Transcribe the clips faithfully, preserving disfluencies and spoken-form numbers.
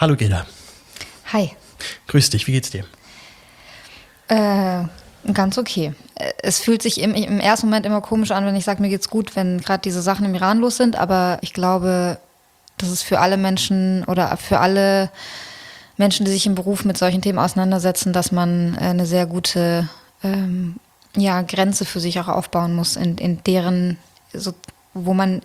Hallo Gilda. Hi. Grüß dich, wie geht's dir? Äh, ganz okay. Es fühlt sich im, im ersten Moment immer komisch an, wenn ich sage, mir geht's gut, wenn gerade diese Sachen im Iran los sind, aber ich glaube, das ist für alle Menschen oder für alle Menschen, die sich im Beruf mit solchen Themen auseinandersetzen, dass man eine sehr gute ähm, ja, Grenze für sich auch aufbauen muss, in, in deren, so, wo man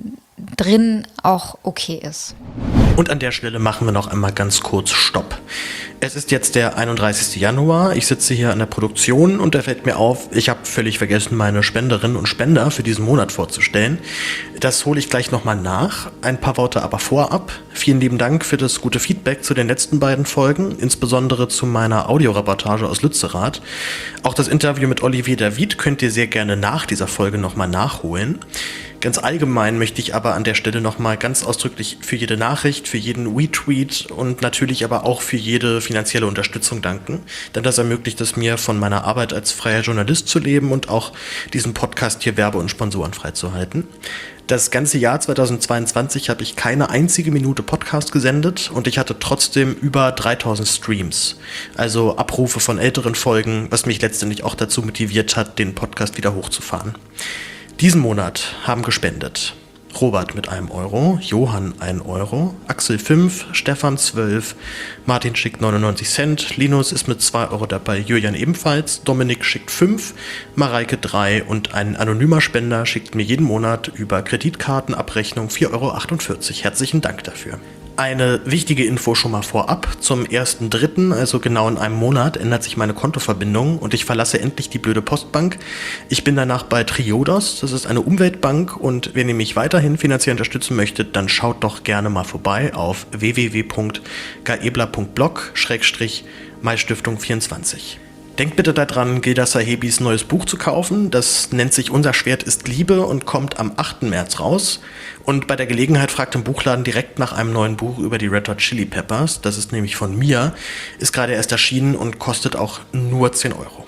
drin auch okay ist. Und an der Stelle machen wir noch einmal ganz kurz Stopp. Es ist jetzt der einunddreißigster Januar, ich sitze hier an der Produktion und da fällt mir auf, ich habe völlig vergessen, meine Spenderinnen und Spender für diesen Monat vorzustellen. Das hole ich gleich nochmal nach, ein paar Worte aber vorab. Vielen lieben Dank für das gute Feedback zu den letzten beiden Folgen, insbesondere zu meiner Audioreportage aus Lützerath. Auch das Interview mit Olivier David könnt ihr sehr gerne nach dieser Folge nochmal nachholen. Ganz allgemein möchte ich aber an der Stelle nochmal ganz ausdrücklich für jede Nachricht, für jeden Retweet und natürlich aber auch für jede finanzielle Unterstützung danken, denn das ermöglicht es mir, von meiner Arbeit als freier Journalist zu leben und auch diesen Podcast hier werbe- und sponsorenfrei zu halten. Das ganze Jahr zweitausendzweiundzwanzig habe ich keine einzige Minute Podcast gesendet und ich hatte trotzdem über dreitausend Streams, also Abrufe von älteren Folgen, was mich letztendlich auch dazu motiviert hat, den Podcast wieder hochzufahren. Diesen Monat haben gespendet Robert mit einem Euro, Johann ein Euro, Axel fünf, Stefan zwölf, Martin schickt neunundneunzig Cent, Linus ist mit zwei Euro dabei, Julian ebenfalls, Dominik schickt fünf, Mareike drei und ein anonymer Spender schickt mir jeden Monat über Kreditkartenabrechnung vier Euro achtundvierzig. Herzlichen Dank dafür. Eine wichtige Info schon mal vorab. Zum ersten dritten, also genau in einem Monat, ändert sich meine Kontoverbindung und ich verlasse endlich die blöde Postbank. Ich bin danach bei Triodos, das ist eine Umweltbank und wenn ihr mich weiterhin finanziell unterstützen möchtet, dann schaut doch gerne mal vorbei auf w w w punkt gaebler punkt blog schrägstrich maistiftung vierundzwanzig. Denkt bitte daran, Gilda Sahebis neues Buch zu kaufen. Das nennt sich Unser Schwert ist Liebe und kommt am achten März raus. Und bei der Gelegenheit fragt im Buchladen direkt nach einem neuen Buch über die Red Hot Chili Peppers. Das ist nämlich von mir, ist gerade erst erschienen und kostet auch nur zehn Euro.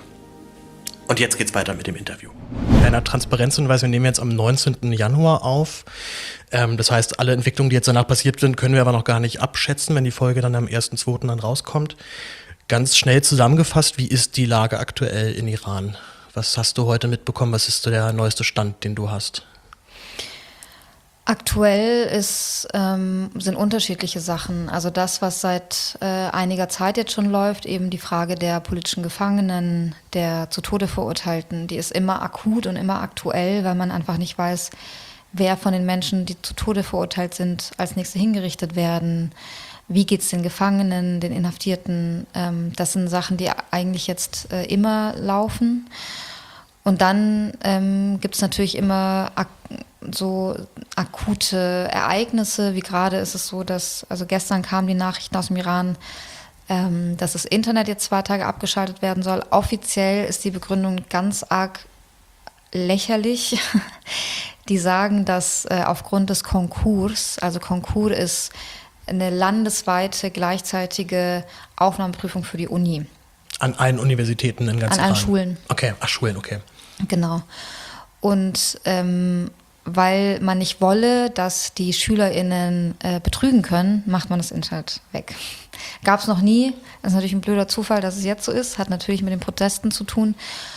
Und jetzt geht's weiter mit dem Interview. Kleiner Transparenzhinweis, wir nehmen jetzt am neunzehnten Januar auf. Ähm, das heißt, alle Entwicklungen, die jetzt danach passiert sind, können wir aber noch gar nicht abschätzen, wenn die Folge dann am ersten zweiten dann rauskommt. Ganz schnell zusammengefasst, wie ist die Lage aktuell in Iran? Was hast du heute mitbekommen? Was ist so der neueste Stand, den du hast? Aktuell ist, ähm, sind unterschiedliche Sachen. Also das, was seit äh, einiger Zeit jetzt schon läuft, eben die Frage der politischen Gefangenen, der zu Tode Verurteilten, die ist immer akut und immer aktuell, weil man einfach nicht weiß, wer von den Menschen, die zu Tode verurteilt sind, als nächste hingerichtet werden. Wie geht es den Gefangenen, den Inhaftierten? Ähm, das sind Sachen, die eigentlich jetzt äh, immer laufen. Und dann ähm, gibt es natürlich immer ak- so akute Ereignisse, wie gerade ist es so, dass, also gestern kamen die Nachrichten aus dem Iran, ähm, dass das Internet jetzt zwei Tage abgeschaltet werden soll. Offiziell ist die Begründung ganz arg lächerlich. Die sagen, dass äh, aufgrund des Konkurs, also Konkurs ist eine landesweite gleichzeitige Aufnahmeprüfung für die Uni. An allen Universitäten in ganz An allen Iran? Schulen. Okay, ach Schulen, okay. Genau. Und ähm, weil man nicht wolle, dass die SchülerInnen äh, betrügen können, macht man das Internet weg. Gab es noch nie. Das ist natürlich ein blöder Zufall, dass es jetzt so ist. Hat natürlich mit den Protesten zu tun.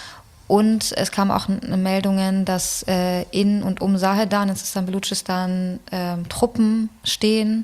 Und es kamen auch Meldungen, dass äh, in und um Sahedan, in Sistan-Belutschistan, äh, Truppen stehen.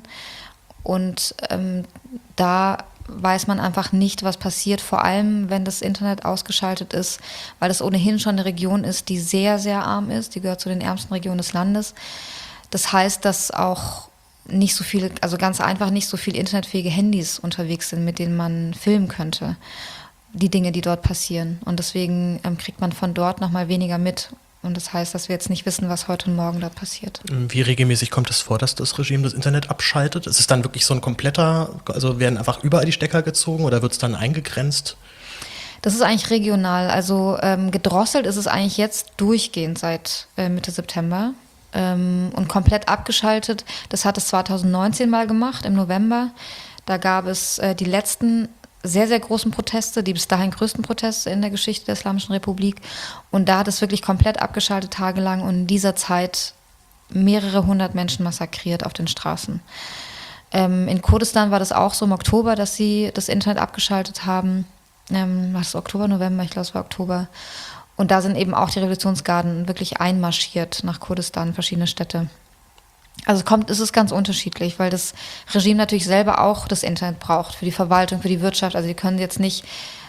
Und ähm, da weiß man einfach nicht, was passiert, vor allem wenn das Internet ausgeschaltet ist, weil das ohnehin schon eine Region ist, die sehr, sehr arm ist. Die gehört zu den ärmsten Regionen des Landes. Das heißt, dass auch nicht so viele, also ganz einfach nicht so viele internetfähige Handys unterwegs sind, mit denen man filmen könnte, die Dinge, die dort passieren. Und deswegen ähm, kriegt man von dort nochmal weniger mit. Und das heißt, dass wir jetzt nicht wissen, was heute und morgen dort passiert. Wie regelmäßig kommt es vor, dass das Regime das Internet abschaltet? Ist es dann wirklich so ein kompletter, also werden einfach überall die Stecker gezogen oder wird es dann eingegrenzt? Das ist eigentlich regional. Also ähm, gedrosselt ist es eigentlich jetzt durchgehend seit äh, Mitte September. Ähm, und komplett abgeschaltet, das hat es zweitausendneunzehn mal gemacht, im November. Da gab es äh, die letzten sehr, sehr großen Proteste, die bis dahin größten Proteste in der Geschichte der Islamischen Republik. Und da hat es wirklich komplett abgeschaltet, tagelang, und in dieser Zeit mehrere hundert Menschen massakriert auf den Straßen. Ähm, in Kurdistan war das auch so im Oktober, dass sie das Internet abgeschaltet haben. Ähm, war das Oktober, November? Ich glaube, es war Oktober. Und da sind eben auch die Revolutionsgarden wirklich einmarschiert nach Kurdistan, verschiedene Städte. Also kommt, es ist ganz unterschiedlich, weil das Regime natürlich selber auch das Internet braucht für die Verwaltung, für die Wirtschaft. Also die können jetzt nicht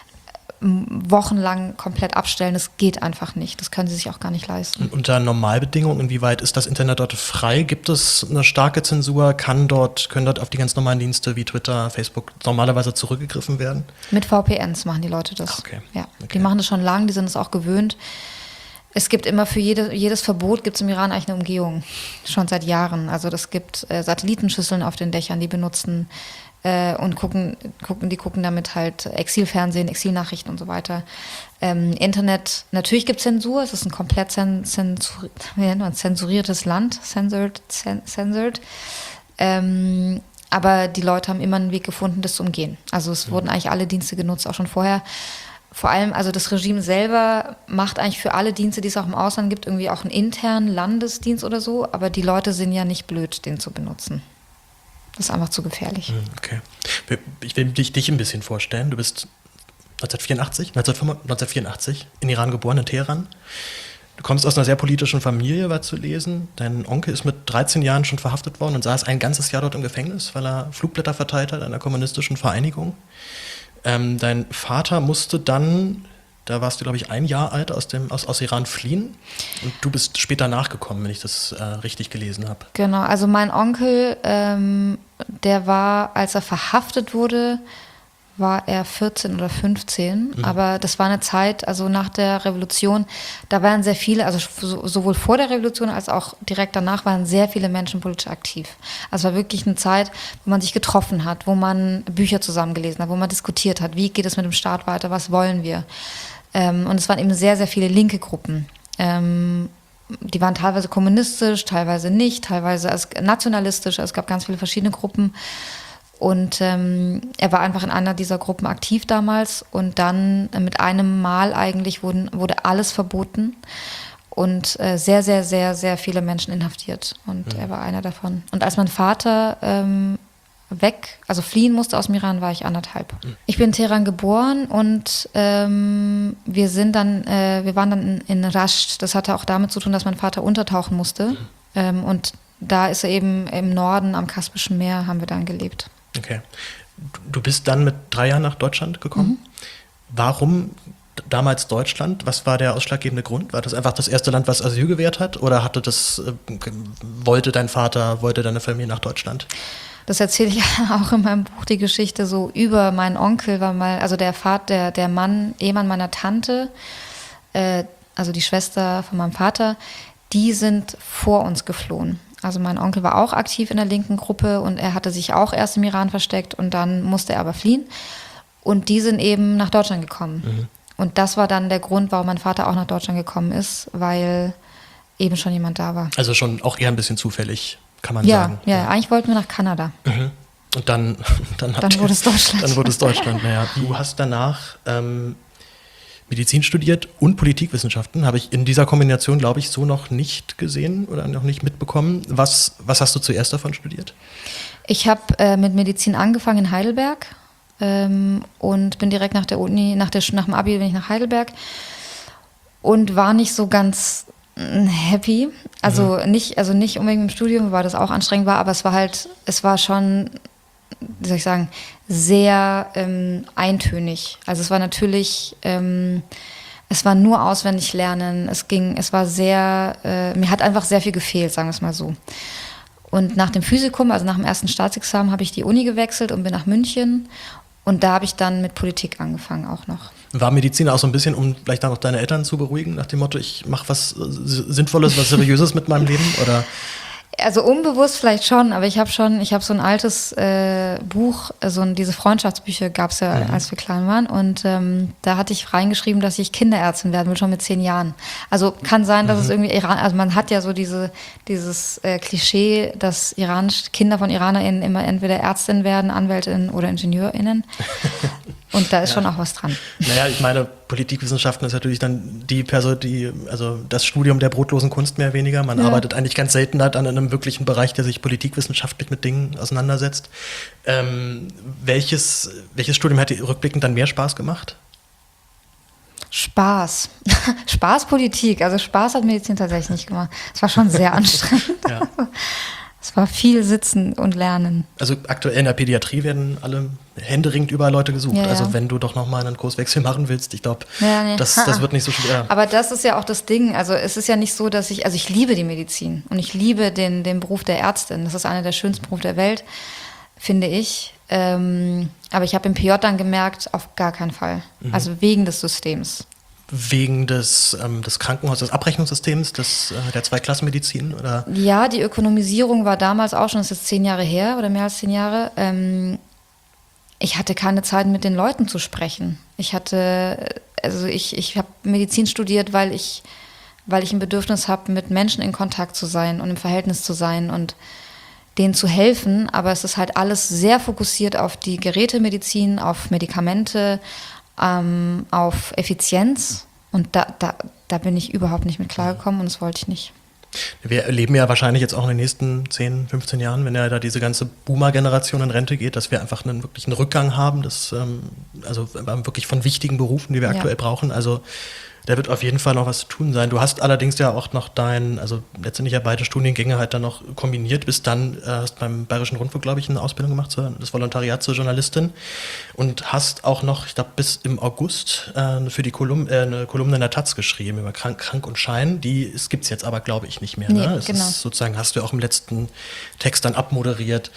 wochenlang komplett abstellen. Das geht einfach nicht. Das können sie sich auch gar nicht leisten. Und unter Normalbedingungen, inwieweit ist das Internet dort frei? Gibt es eine starke Zensur? Kann dort, können dort auf die ganz normalen Dienste wie Twitter, Facebook normalerweise zurückgegriffen werden? Mit V P Ns machen die Leute das. Okay. Ja. Okay. Die machen das schon lange, die sind es auch gewöhnt. Es gibt immer für jede, jedes Verbot gibt es im Iran eigentlich eine Umgehung. Schon seit Jahren. Also das gibt äh, Satellitenschüsseln auf den Dächern, die benutzen äh, und gucken, gucken, die gucken damit halt Exilfernsehen, Exilnachrichten und so weiter. Ähm, Internet, natürlich gibt es Zensur, es ist ein komplett zensur, zensur, wie nennt man, zensuriertes Land, censored, censored. Ähm, aber die Leute haben immer einen Weg gefunden, das zu umgehen. Also es mhm. wurden eigentlich alle Dienste genutzt, auch schon vorher. Vor allem, also das Regime selber macht eigentlich für alle Dienste, die es auch im Ausland gibt, irgendwie auch einen internen Landesdienst oder so, aber die Leute sind ja nicht blöd, den zu benutzen. Das ist einfach zu gefährlich. Okay. Ich will dich, dich ein bisschen vorstellen. Du bist neunzehnhundertvierundachtzig, neunzehnhundertvierundachtzig in Iran geboren, in Teheran. Du kommst aus einer sehr politischen Familie, war zu lesen. Dein Onkel ist mit dreizehn Jahren schon verhaftet worden und saß ein ganzes Jahr dort im Gefängnis, weil er Flugblätter verteilt hat einer kommunistischen Vereinigung. Ähm, dein Vater musste dann, da warst du, glaube ich, ein Jahr alt, aus, dem, aus, aus Iran fliehen. Und du bist später nachgekommen, wenn ich das äh, richtig gelesen habe. Genau, also mein Onkel, ähm, der war, als er verhaftet wurde, war er vierzehn oder fünfzehn. Mhm. Aber das war eine Zeit, also nach der Revolution, da waren sehr viele, also so, sowohl vor der Revolution als auch direkt danach waren sehr viele Menschen politisch aktiv. Also es war wirklich eine Zeit, wo man sich getroffen hat, wo man Bücher zusammengelesen hat, wo man diskutiert hat, wie geht es mit dem Staat weiter, was wollen wir. Ähm, und es waren eben sehr, sehr viele linke Gruppen. Ähm, die waren teilweise kommunistisch, teilweise nicht, teilweise also nationalistisch. Also es gab ganz viele verschiedene Gruppen. Und ähm, er war einfach in einer dieser Gruppen aktiv damals und dann äh, mit einem Mal eigentlich wurden, wurde alles verboten und äh, sehr, sehr, sehr, sehr viele Menschen inhaftiert und mhm. er war einer davon. Und als mein Vater ähm, weg, also fliehen musste aus dem Iran, war ich anderthalb. Mhm. Ich bin in Teheran geboren und ähm, wir sind dann, äh, wir waren dann in, in Rasht. Das hatte auch damit zu tun, dass mein Vater untertauchen musste mhm. ähm, und da ist er eben im Norden am Kaspischen Meer, haben wir dann gelebt. Okay. Du bist dann mit drei Jahren nach Deutschland gekommen. Mhm. Warum damals Deutschland? Was war der ausschlaggebende Grund? War das einfach das erste Land, was Asyl gewährt hat? Oder hatte das, äh, wollte dein Vater, wollte deine Familie nach Deutschland? Das erzähle ich auch in meinem Buch, die Geschichte so über meinen Onkel, war mal, also der Vater, der, der Mann, Ehemann meiner Tante, äh, also die Schwester von meinem Vater, die sind vor uns geflohen. Also mein Onkel war auch aktiv in der linken Gruppe und er hatte sich auch erst im Iran versteckt und dann musste er aber fliehen. Und die sind eben nach Deutschland gekommen. Mhm. Und das war dann der Grund, warum mein Vater auch nach Deutschland gekommen ist, weil eben schon jemand da war. Also schon auch eher ein bisschen zufällig, kann man ja, sagen. Ja, ja, eigentlich wollten wir nach Kanada. Mhm. Und dann, dann, dann wurde es Deutschland. Dann wurde es Deutschland, naja. Du hast danach ähm, Medizin studiert und Politikwissenschaften, habe ich in dieser Kombination, glaube ich, so noch nicht gesehen oder noch nicht mitbekommen. Was, was hast du zuerst davon studiert? Ich habe äh, mit Medizin angefangen in Heidelberg ähm, und bin direkt nach der Uni, nach, der, nach dem Abi bin ich nach Heidelberg und war nicht so ganz happy. Also, mhm. nicht, also nicht unbedingt im Studium, weil das auch anstrengend war, aber es war halt, es war schon, wie soll ich sagen, sehr ähm, eintönig. Also es war natürlich, ähm, es war nur auswendig lernen, es ging, es war sehr, äh, mir hat einfach sehr viel gefehlt, sagen wir es mal so. Und nach dem Physikum, also nach dem ersten Staatsexamen, habe ich die Uni gewechselt und bin nach München und da habe ich dann mit Politik angefangen auch noch. War Medizin auch so ein bisschen, um vielleicht dann noch deine Eltern zu beruhigen, nach dem Motto, ich mache was Sinnvolles, was Seriöses mit meinem Leben, oder? Also unbewusst vielleicht schon, aber ich habe schon, ich habe so ein altes äh, Buch, so ein, diese Freundschaftsbücher gab es ja, mhm. als wir klein waren und ähm, da hatte ich reingeschrieben, dass ich Kinderärztin werden will, schon mit zehn Jahren. Also kann sein, dass mhm. es irgendwie Iran, also man hat ja so diese, dieses äh, Klischee, dass Iran, Kinder von IranerInnen immer entweder Ärztinnen werden, AnwältInnen oder IngenieurInnen. Und da ist Ja. schon auch was dran. Naja, ich meine, Politikwissenschaften ist natürlich dann die Person, die, also das Studium der brotlosen Kunst mehr oder weniger. Man Ja. arbeitet eigentlich ganz selten halt an einem wirklichen Bereich, der sich politikwissenschaftlich mit Dingen auseinandersetzt. Ähm, welches, welches Studium hat dir rückblickend dann mehr Spaß gemacht? Spaß. Spaß Politik. Also Spaß hat Medizin tatsächlich nicht gemacht. Es war schon sehr anstrengend. Ja. Es war viel Sitzen und Lernen. Also aktuell in der Pädiatrie werden alle händeringend überall Leute gesucht. Ja, ja. Also wenn du doch nochmal einen Kurswechsel machen willst, ich glaube, Ja, nee. das, das wird nicht so schwer. Aber das ist ja auch das Ding. Also es ist ja nicht so, dass ich, also ich liebe die Medizin und ich liebe den, den Beruf der Ärztin. Das ist einer der schönsten Berufe der Welt, finde ich. Ähm, aber ich habe im P J dann gemerkt, auf gar keinen Fall. Mhm. Also wegen des Systems. Wegen des, ähm, des Krankenhauses, des Abrechnungssystems, des, äh, der Zweiklassenmedizin? Oder? Ja, die Ökonomisierung war damals auch schon, das ist jetzt zehn Jahre her oder mehr als zehn Jahre. Ähm, ich hatte keine Zeit, mit den Leuten zu sprechen. Ich hatte, also ich, ich habe Medizin studiert, weil ich, weil ich ein Bedürfnis habe, mit Menschen in Kontakt zu sein und im Verhältnis zu sein und denen zu helfen. Aber es ist halt alles sehr fokussiert auf die Gerätemedizin, auf Medikamente, ähm, auf Effizienz. Und da, da, da bin ich überhaupt nicht mit klargekommen und das wollte ich nicht. Wir erleben ja wahrscheinlich jetzt auch in den nächsten zehn, fünfzehn Jahren, wenn ja da diese ganze Boomer-Generation in Rente geht, dass wir einfach einen wirklichen Rückgang haben, das, ähm, also wirklich von wichtigen Berufen, die wir Ja. aktuell brauchen. Also da wird auf jeden Fall noch was zu tun sein. Du hast allerdings ja auch noch dein, also letztendlich ja beide Studiengänge halt dann noch kombiniert, bist dann, äh, hast beim Bayerischen Rundfunk, glaube ich, eine Ausbildung gemacht, zur, das Volontariat zur Journalistin und hast auch noch, ich glaube, bis im August äh, für die Kolumne, äh, eine Kolumne in der Taz geschrieben über Krank, Krank und Schein. Die gibt es jetzt aber, glaube ich, nicht mehr. Nee, Ne? Es genau. ist sozusagen, hast du auch im letzten Text dann abmoderiert.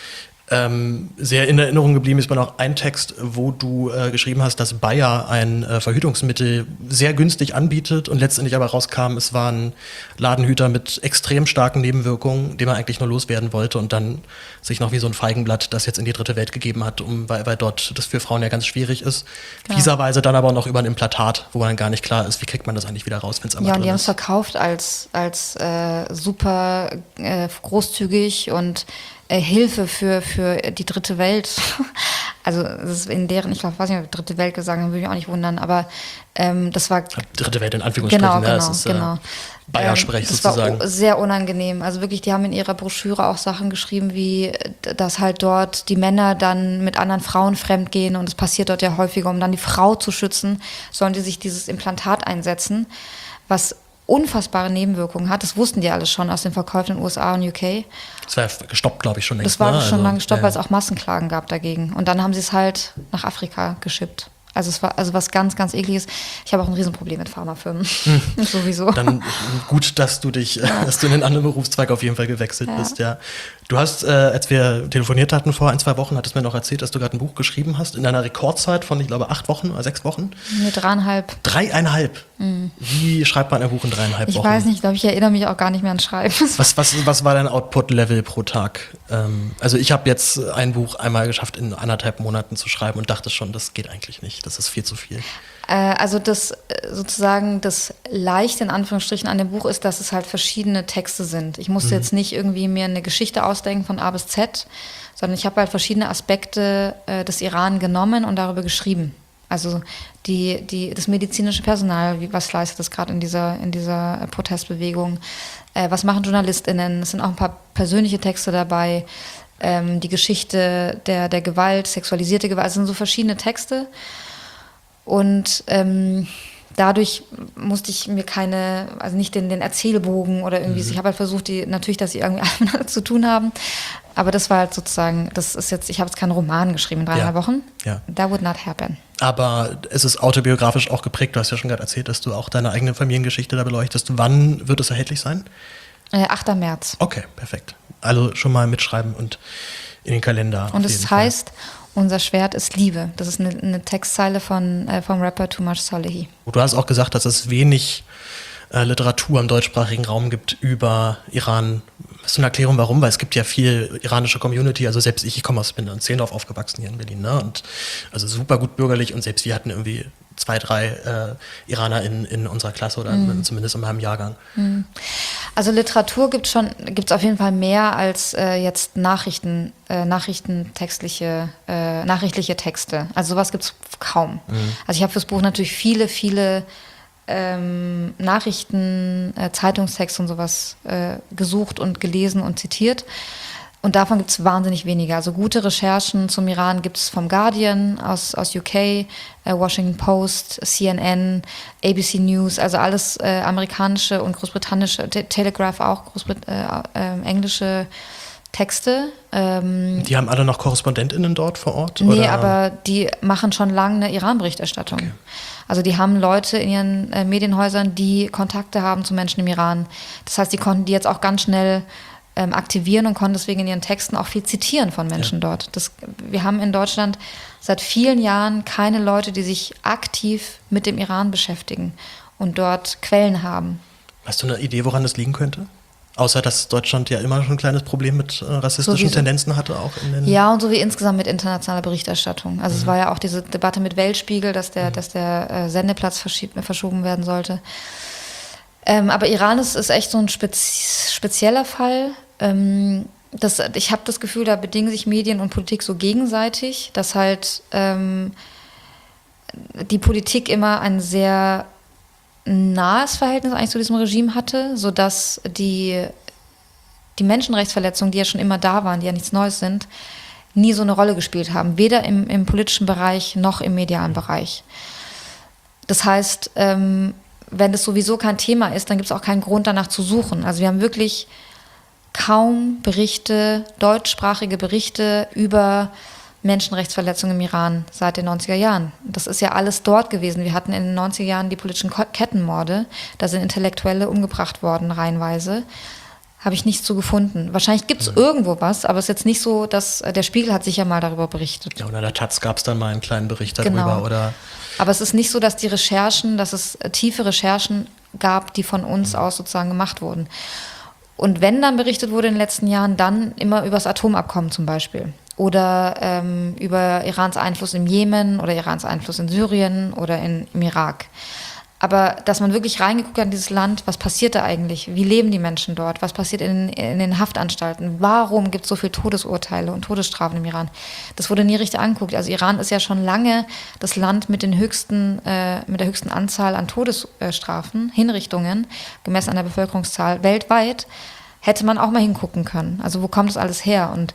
Ähm, sehr in Erinnerung geblieben ist mir noch ein Text, wo du äh, geschrieben hast, dass Bayer ein äh, Verhütungsmittel sehr günstig anbietet und letztendlich aber rauskam, es war ein Ladenhüter mit extrem starken Nebenwirkungen, den man eigentlich nur loswerden wollte und dann sich noch wie so ein Feigenblatt das jetzt in die dritte Welt gegeben hat, um, weil, weil dort das für Frauen ja ganz schwierig ist. Genau. Fieserweise dann aber noch über ein Implantat, wo dann gar nicht klar ist, wie kriegt man das eigentlich wieder raus, wenn es einmal Ja, und drin die haben es ist. verkauft als, als äh, super äh, großzügig und äh, Hilfe für, für die dritte Welt. Also das ist in deren, ich glaube, weiß nicht, ob dritte Welt gesagt haben, würde mich auch nicht wundern, aber ähm, das war Dritte Welt in Anführungsstrichen, genau, ne? genau, Das ist, äh, genau. Bayer-Sprech das sozusagen. war sehr unangenehm. Also wirklich, die haben in ihrer Broschüre auch Sachen geschrieben, wie dass halt dort die Männer dann mit anderen Frauen fremdgehen und es passiert dort ja häufiger, um dann die Frau zu schützen, sollen die sich dieses Implantat einsetzen, was unfassbare Nebenwirkungen hat. Das wussten die alles schon aus den Verkäufen in den U S A und U K. Das war ja gestoppt, glaube ich, schon längst. Das war ne? schon Also, lange gestoppt, ja. weil es auch Massenklagen gab dagegen. Und dann haben sie es halt nach Afrika geschippt. Also es war also was ganz, ganz ekliges. Ich habe auch ein Riesenproblem mit Pharmafirmen. Hm. Sowieso. Dann gut, dass du dich, ja. dass du in einen anderen Berufszweig auf jeden Fall gewechselt Ja. bist, ja. Du hast, äh, als wir telefoniert hatten vor ein, zwei Wochen, hattest du mir noch erzählt, dass du gerade ein Buch geschrieben hast, in einer Rekordzeit von, ich glaube, acht Wochen oder sechs Wochen. Mit dreieinhalb. Dreieinhalb. Mhm. Wie schreibt man ein Buch in dreieinhalb Ich Wochen? weiß nicht, ich glaube, ich erinnere mich auch gar nicht mehr an Schreiben. Was, was, was war dein Output-Level pro Tag? Ähm, also ich habe jetzt ein Buch einmal geschafft, in anderthalb Monaten zu schreiben und dachte schon, das geht eigentlich nicht, das ist viel zu viel. Äh, also das äh, sozusagen das Leichte in Anführungsstrichen an dem Buch ist, dass es halt verschiedene Texte sind. Ich musste mhm. jetzt nicht irgendwie mir eine Geschichte ausdenken von A bis Z, sondern ich habe halt verschiedene Aspekte äh, des Iran genommen und darüber geschrieben. Also die, die, das medizinische Personal, wie, was leistet das gerade in dieser, in dieser Protestbewegung? Äh, was machen JournalistInnen? Es sind auch ein paar persönliche Texte dabei. Ähm, die Geschichte der, der Gewalt, sexualisierte Gewalt, es sind so verschiedene Texte. Und ähm, dadurch musste ich mir keine, also nicht den, den Erzählbogen oder irgendwie, mhm. ich habe halt versucht, die natürlich, dass sie irgendwie alle miteinander zu tun haben. Aber das war halt sozusagen, das ist jetzt, ich habe jetzt keinen Roman geschrieben in dreieinhalb Ja. Wochen. Ja. That would not happen. Aber es ist autobiografisch auch geprägt. Du hast ja schon gerade erzählt, dass du auch deine eigene Familiengeschichte da beleuchtest. Wann wird es erhältlich sein? Äh, achter März. Okay, perfekt. Also schon mal mitschreiben und in den Kalender. Und auf es jeden heißt, Fall. Unser Schwert ist Liebe. Das ist eine, eine Textzeile von, äh, vom Rapper Too Much Salehi. Du hast auch gesagt, dass es wenig äh, Literatur im deutschsprachigen Raum gibt über Iran, Hast du eine Erklärung, warum? Weil es gibt ja viel iranische Community, also selbst ich, ich komme aus, bin in Zehlendorf aufgewachsen hier in Berlin, ne? Und also super gut bürgerlich und selbst wir hatten irgendwie zwei, drei äh, Iraner in, in unserer Klasse oder mm. zumindest in meinem Jahrgang. Mm. Also Literatur gibt schon, gibt es auf jeden Fall mehr als äh, jetzt Nachrichten, äh, Nachrichtentextliche, äh, nachrichtliche Texte. Also sowas gibt es kaum. Mm. Also ich habe fürs Buch natürlich viele, viele ähm, Nachrichten, äh, Zeitungstexte und sowas äh, gesucht und gelesen und zitiert. Und davon gibt es wahnsinnig wenige. Also gute Recherchen zum Iran gibt es vom Guardian aus, aus U K, äh, Washington Post, C N N, A B C News, also alles äh, amerikanische und großbritannische, Te- Telegraph auch, Großbrit- äh, äh, englische Texte. Ähm, die haben alle noch KorrespondentInnen dort vor Ort? Nee, oder? aber die machen schon lange eine Iran-Berichterstattung. Okay. Also die haben Leute in ihren äh, Medienhäusern, die Kontakte haben zu Menschen im Iran. Das heißt, die konnten die jetzt auch ganz schnell ähm, aktivieren und konnten deswegen in ihren Texten auch viel zitieren von Menschen ja. dort. Das, wir haben in Deutschland seit vielen Jahren keine Leute, die sich aktiv mit dem Iran beschäftigen und dort Quellen haben. Hast du eine Idee, woran das liegen könnte? Außer, dass Deutschland ja immer schon ein kleines Problem mit äh, rassistischen Sowieso. Tendenzen hatte. Auch in den ja, und so wie insgesamt mit internationaler Berichterstattung. Also mhm. es war ja auch diese Debatte mit Weltspiegel, dass der, mhm. dass der äh, Sendeplatz verschieb- verschoben werden sollte. Ähm, aber Iran ist, ist echt so ein spez- spezieller Fall. Ähm, das, ich habe das Gefühl, da bedingen sich Medien und Politik so gegenseitig, dass halt ähm, die Politik immer ein sehr nahes Verhältnis eigentlich zu diesem Regime hatte, sodass die, die Menschenrechtsverletzungen, die ja schon immer da waren, die ja nichts Neues sind, nie so eine Rolle gespielt haben, weder im, im politischen Bereich noch im medialen Bereich. Das heißt, ähm, wenn das sowieso kein Thema ist, dann gibt es auch keinen Grund, danach zu suchen. Also wir haben wirklich kaum Berichte, deutschsprachige Berichte über Menschenrechtsverletzungen im Iran seit den neunziger Jahren. Das ist ja alles dort gewesen. Wir hatten in den neunziger Jahren die politischen Kettenmorde. Da sind Intellektuelle umgebracht worden, reihenweise. Habe ich nichts zu gefunden. Wahrscheinlich gibt es mhm. irgendwo was, aber es ist jetzt nicht so, dass der Spiegel hat sicher mal darüber berichtet. Ja, oder in der Taz gab es dann mal einen kleinen Bericht darüber. Genau. Oder aber es ist nicht so, dass die Recherchen, dass es tiefe Recherchen gab, die von uns mhm. aus sozusagen gemacht wurden. Und wenn dann berichtet wurde in den letzten Jahren, dann immer über das Atomabkommen zum Beispiel. Oder ähm, über Irans Einfluss im Jemen oder Irans Einfluss in Syrien oder in, im Irak. Aber dass man wirklich reingeguckt hat in dieses Land, was passiert da eigentlich? Wie leben die Menschen dort? Was passiert in, in den Haftanstalten? Warum gibt es so viele Todesurteile und Todesstrafen im Iran? Das wurde nie richtig angeguckt. Also Iran ist ja schon lange das Land mit, den höchsten, äh, mit der höchsten Anzahl an Todesstrafen, Hinrichtungen, gemessen an der Bevölkerungszahl weltweit. Hätte man auch mal hingucken können. Also wo kommt das alles her? Und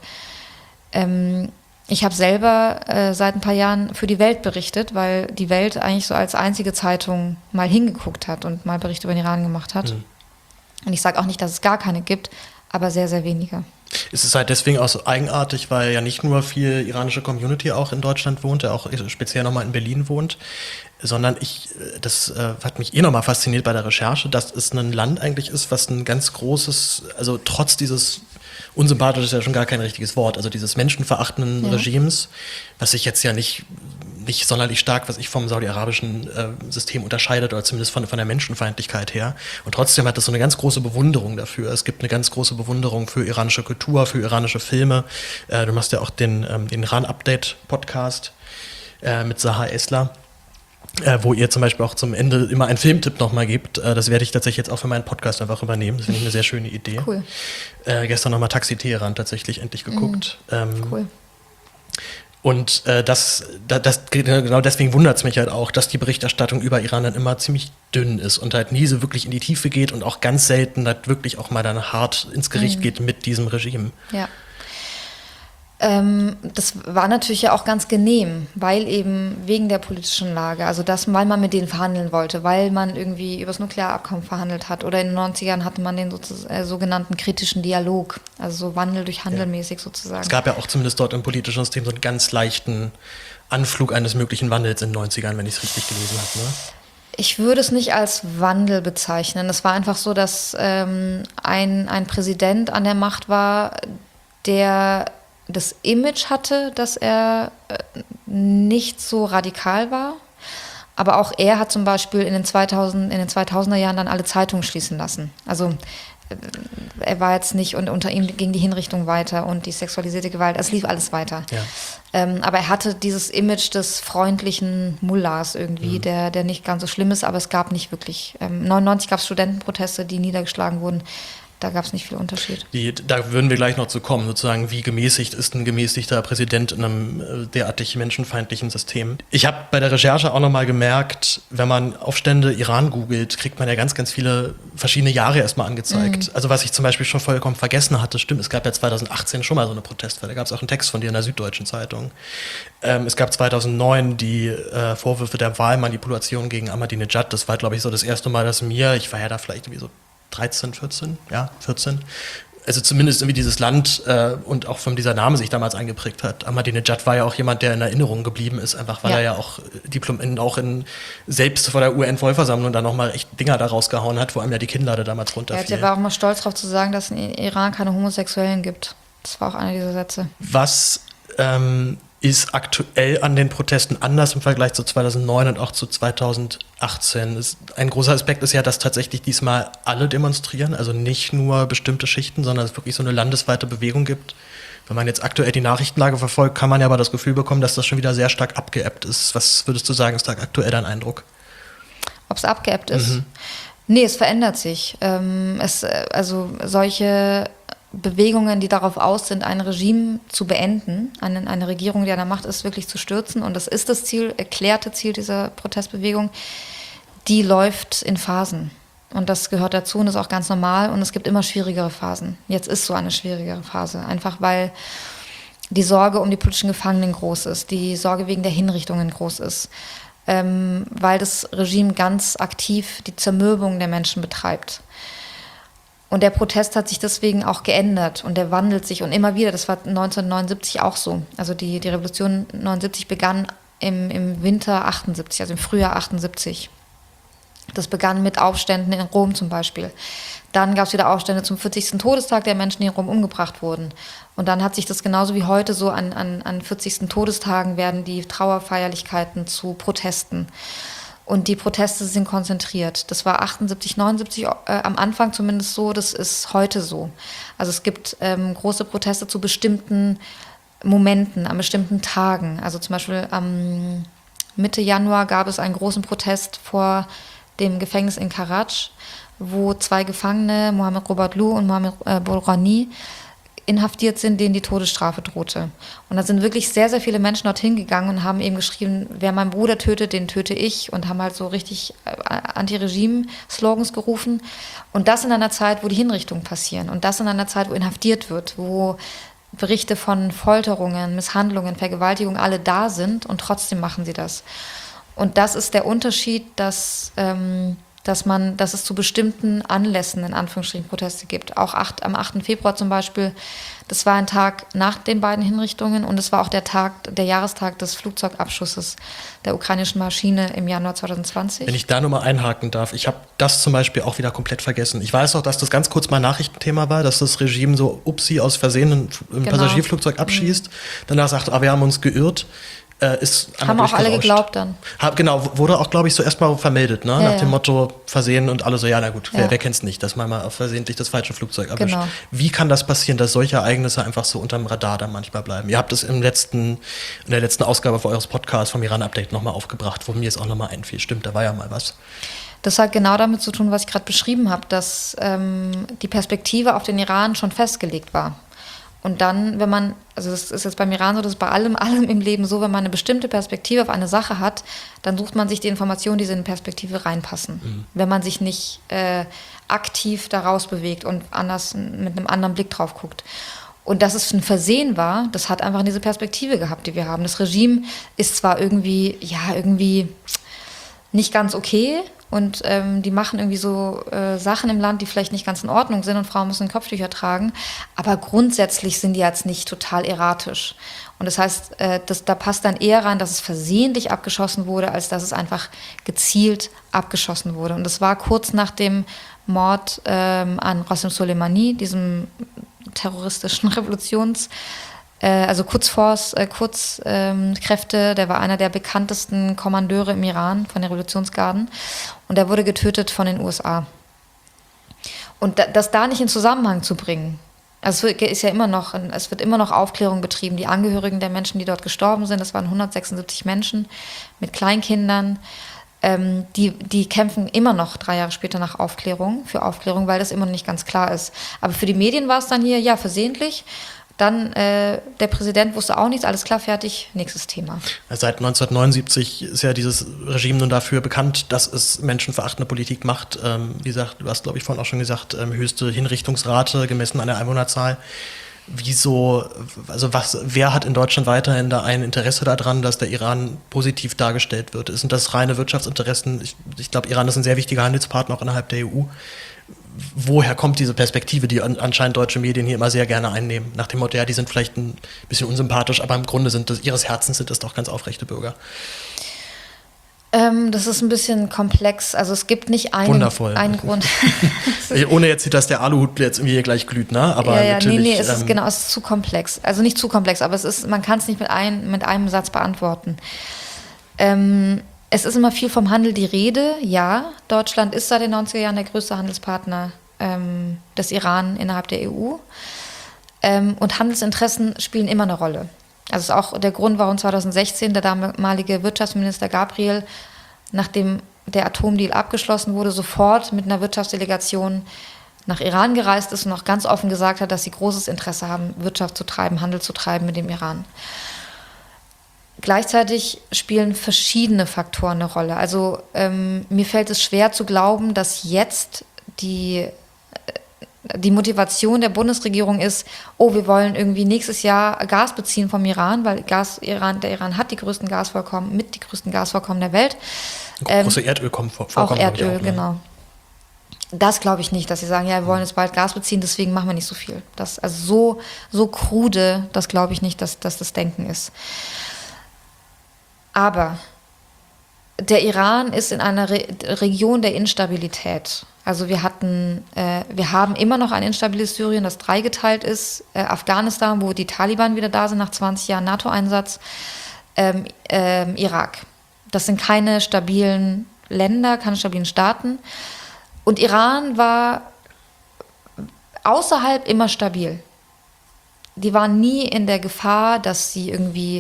ähm, ich habe selber äh, seit ein paar Jahren für die Welt berichtet, weil die Welt eigentlich so als einzige Zeitung mal hingeguckt hat und mal Berichte über den Iran gemacht hat. Mhm. Und ich sage auch nicht, dass es gar keine gibt, aber sehr, sehr wenige. Ist es halt deswegen auch so eigenartig, weil ja nicht nur viel iranische Community auch in Deutschland wohnt, der auch speziell nochmal in Berlin wohnt, sondern ich, das äh, hat mich eh nochmal fasziniert bei der Recherche, dass es ein Land eigentlich ist, was ein ganz großes, also trotz dieses unsympathisch ist ja schon gar kein richtiges Wort, also dieses menschenverachtenden ja. Regimes, was sich jetzt ja nicht, nicht sonderlich stark, was ich vom saudi-arabischen äh, System unterscheidet, oder zumindest von, von der Menschenfeindlichkeit her. Und trotzdem hat es so eine ganz große Bewunderung dafür. Es gibt eine ganz große Bewunderung für iranische Kultur, für iranische Filme. Äh, du machst ja auch den, ähm, den Iran-Update-Podcast äh, mit Sahar Esler. Äh, wo ihr zum Beispiel auch zum Ende immer einen Filmtipp nochmal gebt. Äh, das werde ich tatsächlich jetzt auch für meinen Podcast einfach übernehmen. Das finde ich eine sehr schöne Idee. Cool. Äh, gestern nochmal Taxi Teheran tatsächlich endlich geguckt. Mm, ähm, cool. Und äh, das, das, das, genau deswegen wundert es mich halt auch, dass die Berichterstattung über Iran dann immer ziemlich dünn ist und halt nie so wirklich in die Tiefe geht und auch ganz selten halt wirklich auch mal dann hart ins Gericht mm. geht mit diesem Regime. Ja. Ähm, das war natürlich ja auch ganz genehm, weil eben wegen der politischen Lage, also das, weil man mit denen verhandeln wollte, weil man irgendwie über das Nuklearabkommen verhandelt hat, oder in den neunzigern hatte man den sozusagen, äh, sogenannten kritischen Dialog, also so Wandel durch Handel mäßig sozusagen. Es gab ja auch zumindest dort im politischen System so einen ganz leichten Anflug eines möglichen Wandels in den neunzigern, wenn ich es richtig gelesen habe, ne? Ich würde es nicht als Wandel bezeichnen. Es war einfach so, dass ähm, ein, ein Präsident an der Macht war, der das Image hatte, dass er nicht so radikal war. Aber auch er hat zum Beispiel in den zweitausend, in den zweitausender Jahren dann alle Zeitungen schließen lassen. Also er war jetzt nicht, und unter ihm ging die Hinrichtung weiter und die sexualisierte Gewalt, es lief alles weiter. Ja. Ähm, aber er hatte dieses Image des freundlichen Mullahs irgendwie, mhm. der, der nicht ganz so schlimm ist, aber es gab nicht wirklich, ähm, neunundneunzig gab es Studentenproteste, die niedergeschlagen wurden. Da gab es nicht viel Unterschied. Die, da würden wir gleich noch zu kommen, sozusagen, wie gemäßigt ist ein gemäßigter Präsident in einem äh, derartig menschenfeindlichen System. Ich habe bei der Recherche auch nochmal gemerkt, wenn man Aufstände Iran googelt, kriegt man ja ganz, ganz viele verschiedene Jahre erstmal angezeigt. Mhm. Also was ich zum Beispiel schon vollkommen vergessen hatte, stimmt, es gab ja zweitausendachtzehn schon mal so eine Protestwelle, da gab es auch einen Text von dir in der Süddeutschen Zeitung. Ähm, es gab zweitausendneun die äh, Vorwürfe der Wahlmanipulation gegen Ahmadinejad, das war, glaube ich, so das erste Mal, dass mir, ich war ja da vielleicht irgendwie so dreizehn, vierzehn, ja, vierzehn. Also zumindest irgendwie dieses Land äh, und auch von dieser Name sich damals eingeprägt hat. Ahmadinejad war ja auch jemand, der in Erinnerung geblieben ist, einfach weil ja. er ja auch Diplom in, auch in selbst vor der U N-Vollversammlung dann nochmal echt Dinger da rausgehauen hat, wo einem ja die Kinnlade damals runterfiel. Ja, der war auch mal stolz darauf zu sagen, dass es in Iran keine Homosexuellen gibt. Das war auch einer dieser Sätze. Was ähm, ist aktuell an den Protesten anders im Vergleich zu zweitausendneun und auch zu zweitausendachtzehn? Ein großer Aspekt ist ja, dass tatsächlich diesmal alle demonstrieren, also nicht nur bestimmte Schichten, sondern es wirklich so eine landesweite Bewegung gibt. Wenn man jetzt aktuell die Nachrichtenlage verfolgt, kann man ja aber das Gefühl bekommen, dass das schon wieder sehr stark abgeebbt ist. Was würdest du sagen, ist da aktuell dein Eindruck? Ob es abgeebbt ist? Mhm. Nee, es verändert sich. Ähm, es, also solche Bewegungen, die darauf aus sind, ein Regime zu beenden, eine, eine Regierung, die an der Macht ist, wirklich zu stürzen. Und das ist das Ziel, erklärte Ziel dieser Protestbewegung. Die läuft in Phasen. Und das gehört dazu und ist auch ganz normal. Und es gibt immer schwierigere Phasen. Jetzt ist so eine schwierigere Phase. Einfach weil die Sorge um die politischen Gefangenen groß ist, die Sorge wegen der Hinrichtungen groß ist. Ähm, weil das Regime ganz aktiv die Zermürbung der Menschen betreibt. Und der Protest hat sich deswegen auch geändert und der wandelt sich und immer wieder, das war neunzehnhundertneunundsiebzig auch so. Also die, die Revolution neunundsiebzig begann im, im Winter achtundsiebzig, also im Frühjahr achtundsiebzig. Das begann mit Aufständen in Rom zum Beispiel. Dann gab es wieder Aufstände zum vierzigsten Todestag der Menschen, die in Rom umgebracht wurden. Und dann hat sich das genauso wie heute so an, an, an vierzigsten Todestagen werden die Trauerfeierlichkeiten zu Protesten. Und die Proteste sind konzentriert. Das war achtundsiebzig, neunundsiebzig äh, am Anfang zumindest so, das ist heute so. Also es gibt ähm, große Proteste zu bestimmten Momenten, an bestimmten Tagen. Also zum Beispiel am Mitte Januar gab es einen großen Protest vor dem Gefängnis in Karaj, wo zwei Gefangene, Mohamed Robert-Lou und Mohamed äh, Bourani, inhaftiert sind, denen die Todesstrafe drohte. Und da sind wirklich sehr, sehr viele Menschen dorthin gegangen und haben eben geschrieben, wer meinen Bruder tötet, den töte ich, und haben halt so richtig Anti-Regime-Slogans gerufen. Und das in einer Zeit, wo die Hinrichtungen passieren, und das in einer Zeit, wo inhaftiert wird, wo Berichte von Folterungen, Misshandlungen, Vergewaltigungen alle da sind, und trotzdem machen sie das. Und das ist der Unterschied, dass ähm, dass man, dass es zu bestimmten Anlässen in Anführungsstrichen Proteste gibt. Auch acht, am achten Februar zum Beispiel, das war ein Tag nach den beiden Hinrichtungen und es war auch der Tag, der Jahrestag des Flugzeugabschusses der ukrainischen Maschine im Januar zweitausendzwanzig. Wenn ich da nur mal einhaken darf, ich habe das zum Beispiel auch wieder komplett vergessen. Ich weiß auch, dass das ganz kurz mal Nachrichtenthema war, dass das Regime so upsi aus Versehen ein genau. Passagierflugzeug abschießt, mhm. danach sagt, ah, wir haben uns geirrt. Äh, ist haben auch alle geglaubt dann. Hab, genau, wurde auch, glaube ich, so erstmal vermeldet, ne? Ja, nach ja. dem Motto Versehen und alle so, ja, na gut, ja. wer, wer kennt's nicht, dass man mal versehentlich das falsche Flugzeug erwischt. Genau. Wie kann das passieren, dass solche Ereignisse einfach so unterm Radar dann manchmal bleiben? Ihr habt es im letzten, in der letzten Ausgabe für eures Podcasts vom Iran-Update nochmal aufgebracht, wo mir jetzt auch nochmal einfiel. Stimmt, da war ja mal was. Das hat genau damit zu tun, was ich gerade beschrieben habe, dass ähm, die Perspektive auf den Iran schon festgelegt war. Und dann, wenn man, also das ist jetzt beim Iran so, das ist bei allem, allem im Leben so, wenn man eine bestimmte Perspektive auf eine Sache hat, dann sucht man sich die Informationen, die in die Perspektive reinpassen. Mhm. Wenn man sich nicht äh, aktiv daraus bewegt und anders mit einem anderen Blick drauf guckt. Und dass es ein Versehen war, das hat einfach diese Perspektive gehabt, die wir haben. Das Regime ist zwar irgendwie, ja, irgendwie nicht ganz okay, und ähm, die machen irgendwie so äh, Sachen im Land, die vielleicht nicht ganz in Ordnung sind, und Frauen müssen Kopftücher tragen. Aber grundsätzlich sind die jetzt nicht total erratisch. Und das heißt, äh, das, da passt dann eher rein, dass es versehentlich abgeschossen wurde, als dass es einfach gezielt abgeschossen wurde. Und das war kurz nach dem Mord ähm, an Qasem Soleimani, diesem terroristischen Revolutions- also Quds-Force, äh, Quds-Kräfte, ähm, der war einer der bekanntesten Kommandeure im Iran von den Revolutionsgarden, und der wurde getötet von den U S A. Und da, das da nicht in Zusammenhang zu bringen. Also es wird, ist ja immer noch, es wird immer noch Aufklärung betrieben. Die Angehörigen der Menschen, die dort gestorben sind, das waren hundertsechsundsiebzig Menschen mit Kleinkindern, ähm, die, die kämpfen immer noch drei Jahre später nach Aufklärung, für Aufklärung, weil das immer noch nicht ganz klar ist. Aber für die Medien war es dann hier, ja, versehentlich. Dann, äh, der Präsident wusste auch nichts, alles klar, fertig, nächstes Thema. Seit neunzehnhundertneunundsiebzig ist ja dieses Regime nun dafür bekannt, dass es menschenverachtende Politik macht. Ähm, wie gesagt, du hast, glaube ich, vorhin auch schon gesagt, ähm, höchste Hinrichtungsrate gemessen an der Einwohnerzahl. Wieso, also was, wer hat in Deutschland weiterhin da ein Interesse daran, dass der Iran positiv dargestellt wird? Sind das reine Wirtschaftsinteressen? Ich, ich glaube, Iran ist ein sehr wichtiger Handelspartner auch innerhalb der E U. Woher kommt diese Perspektive, die anscheinend deutsche Medien hier immer sehr gerne einnehmen? Nach dem Motto, ja, die sind vielleicht ein bisschen unsympathisch, aber im Grunde sind das, ihres Herzens sind das doch ganz aufrechte Bürger. Ähm, das ist ein bisschen komplex. Also es gibt nicht einen, Wundervoll. einen Grund. Ohne jetzt, dass der Aluhut jetzt irgendwie gleich glüht, ne? Aber ja, ja, natürlich, nee, nee, es ähm, ist genau, es ist zu komplex. Also nicht zu komplex, aber es ist, man kann es nicht mit, ein, mit einem Satz beantworten. Ähm, Es ist immer viel vom Handel die Rede. Ja, Deutschland ist seit den neunziger Jahren der größte Handelspartner ähm, des Iran innerhalb der E U. Ähm, und Handelsinteressen spielen immer eine Rolle. Also ist auch der Grund, warum zweitausendsechzehn der damalige Wirtschaftsminister Gabriel, nachdem der Atomdeal abgeschlossen wurde, sofort mit einer Wirtschaftsdelegation nach Iran gereist ist und auch ganz offen gesagt hat, dass sie großes Interesse haben, Wirtschaft zu treiben, Handel zu treiben mit dem Iran. Gleichzeitig spielen verschiedene Faktoren eine Rolle. Also ähm, mir fällt es schwer zu glauben, dass jetzt die, die Motivation der Bundesregierung ist, oh, wir wollen irgendwie nächstes Jahr Gas beziehen vom Iran, weil Gas, Iran, der Iran hat die größten Gasvorkommen, mit die größten Gasvorkommen der Welt. Große ähm, Erdölvorkommen. Auch Erdöl, auch, ne? Genau. Das glaube ich nicht, dass sie sagen, ja, wir wollen jetzt bald Gas beziehen, deswegen machen wir nicht so viel. Das, also so, so krude, das glaube ich nicht, dass, dass das Denken ist. Aber der Iran ist in einer Re- Region der Instabilität. Also wir hatten, äh, wir haben immer noch ein instabiles Syrien, das dreigeteilt ist, äh, Afghanistan, wo die Taliban wieder da sind nach zwanzig Jahren NATO-Einsatz, ähm, ähm, Irak. Das sind keine stabilen Länder, keine stabilen Staaten. Und Iran war außerhalb immer stabil. Die waren nie in der Gefahr, dass sie irgendwie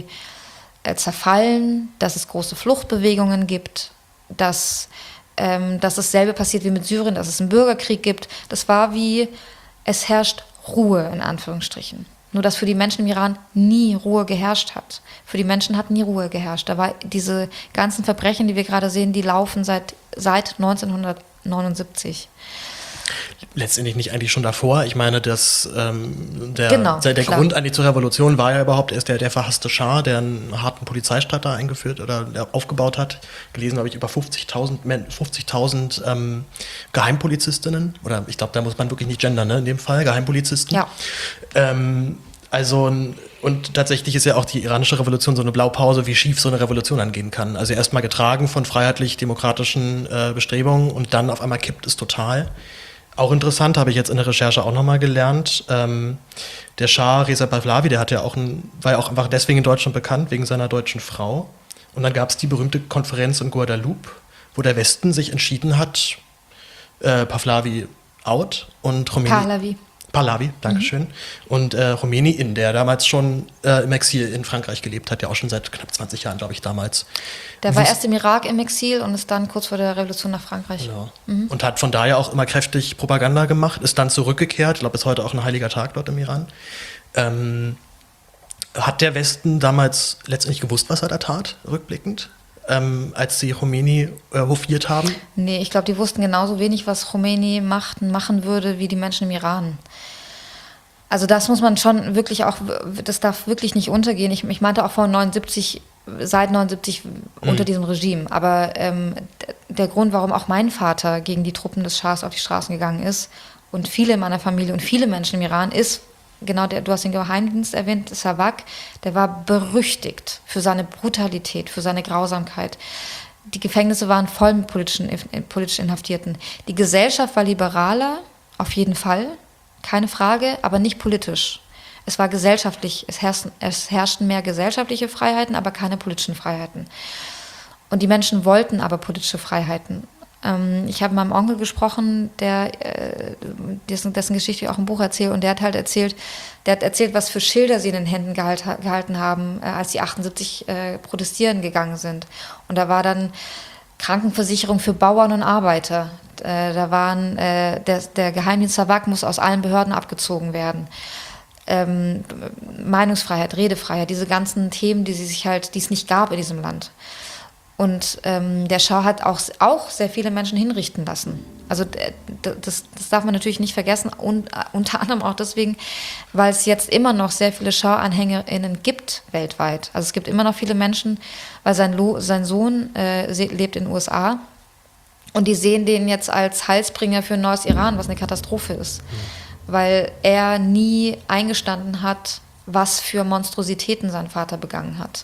zerfallen, dass es große Fluchtbewegungen gibt, dass, ähm, dass dasselbe passiert wie mit Syrien, dass es einen Bürgerkrieg gibt. Das war wie, es herrscht Ruhe in Anführungsstrichen. Nur dass für die Menschen im Iran nie Ruhe geherrscht hat. Für die Menschen hat nie Ruhe geherrscht. Da war diese ganzen Verbrechen, die wir gerade sehen, die laufen seit, seit neunzehnhundertneunundsiebzig. Letztendlich nicht eigentlich schon davor. Ich meine, das, ähm, der, genau, der, der klar. Grund eigentlich zur Revolution war ja überhaupt erst der, der verhasste Schah, der einen harten Polizeistaat da eingeführt oder der aufgebaut hat. Gelesen habe ich über fünfzigtausend, fünfzigtausend ähm, Geheimpolizistinnen. Oder ich glaube, da muss man wirklich nicht gendern, ne? In dem Fall, Geheimpolizisten. Ja. Ähm, also, und tatsächlich ist ja auch die iranische Revolution so eine Blaupause, wie schief so eine Revolution angehen kann. Also erstmal getragen von freiheitlich-demokratischen äh, Bestrebungen und dann auf einmal kippt es total. Auch interessant, habe ich jetzt in der Recherche auch nochmal gelernt, ähm, der Schah Reza Pahlavi, der hat ja auch ein, war ja auch einfach deswegen in Deutschland bekannt, wegen seiner deutschen Frau. Und dann gab es die berühmte Konferenz in Guadeloupe, wo der Westen sich entschieden hat, äh, Pahlavi out und Khomeini... Pahlavi. Pahlavi, Dankeschön. Mhm. Und äh, Khomeini in, der damals schon äh, im Exil in Frankreich gelebt hat, ja auch schon seit knapp zwanzig Jahren, glaube ich, damals. Der war erst im Irak im Exil und ist dann kurz vor der Revolution nach Frankreich. Genau. Mhm. Und hat von daher auch immer kräftig Propaganda gemacht, ist dann zurückgekehrt, ich glaube, ist heute auch ein heiliger Tag dort im Iran. Ähm, hat der Westen damals letztendlich gewusst, was er da tat, rückblickend? Ähm, als sie Khomeini äh, hofiert haben? Nee, ich glaube, die wussten genauso wenig, was Khomeini machten, machen würde, wie die Menschen im Iran. Also das muss man schon wirklich auch, das darf wirklich nicht untergehen. Ich, ich meinte auch vor neunundsiebzig, seit neunundsiebzig mhm. unter diesem Regime. Aber ähm, der Grund, warum auch mein Vater gegen die Truppen des Schahs auf die Straßen gegangen ist und viele in meiner Familie und viele Menschen im Iran, ist, genau, der, du hast den Geheimdienst erwähnt, Savak, der war berüchtigt für seine Brutalität, für seine Grausamkeit. Die Gefängnisse waren voll mit politischen, politisch Inhaftierten. Die Gesellschaft war liberaler, auf jeden Fall, keine Frage, aber nicht politisch. Es war gesellschaftlich, es herrschten, es herrschten mehr gesellschaftliche Freiheiten, aber keine politischen Freiheiten. Und die Menschen wollten aber politische Freiheiten. Ähm, ich habe mit meinem Onkel gesprochen, der äh, dessen, dessen Geschichte ich auch im Buch erzähle, und der hat halt erzählt, der hat erzählt, was für Schilder sie in den Händen gehalt, gehalten haben, äh, als sie achtundsiebzig äh, protestieren gegangen sind. Und da war dann Krankenversicherung für Bauern und Arbeiter. Äh, da waren, äh, der, der Geheimdienst Savak muss aus allen Behörden abgezogen werden. Ähm, Meinungsfreiheit, Redefreiheit, diese ganzen Themen, die sie sich halt, die es nicht gab in diesem Land. Und ähm, der Schah hat auch, auch sehr viele Menschen hinrichten lassen. Also das, das darf man natürlich nicht vergessen, und uh, unter anderem auch deswegen, weil es jetzt immer noch sehr viele Schah-AnhängerInnen gibt weltweit. Also es gibt immer noch viele Menschen, weil sein, Lo, sein Sohn äh, lebt in den U S A, und die sehen den jetzt als Heilsbringer für ein neues Iran, was eine Katastrophe ist. Mhm. Weil er nie eingestanden hat, was für Monstrositäten sein Vater begangen hat.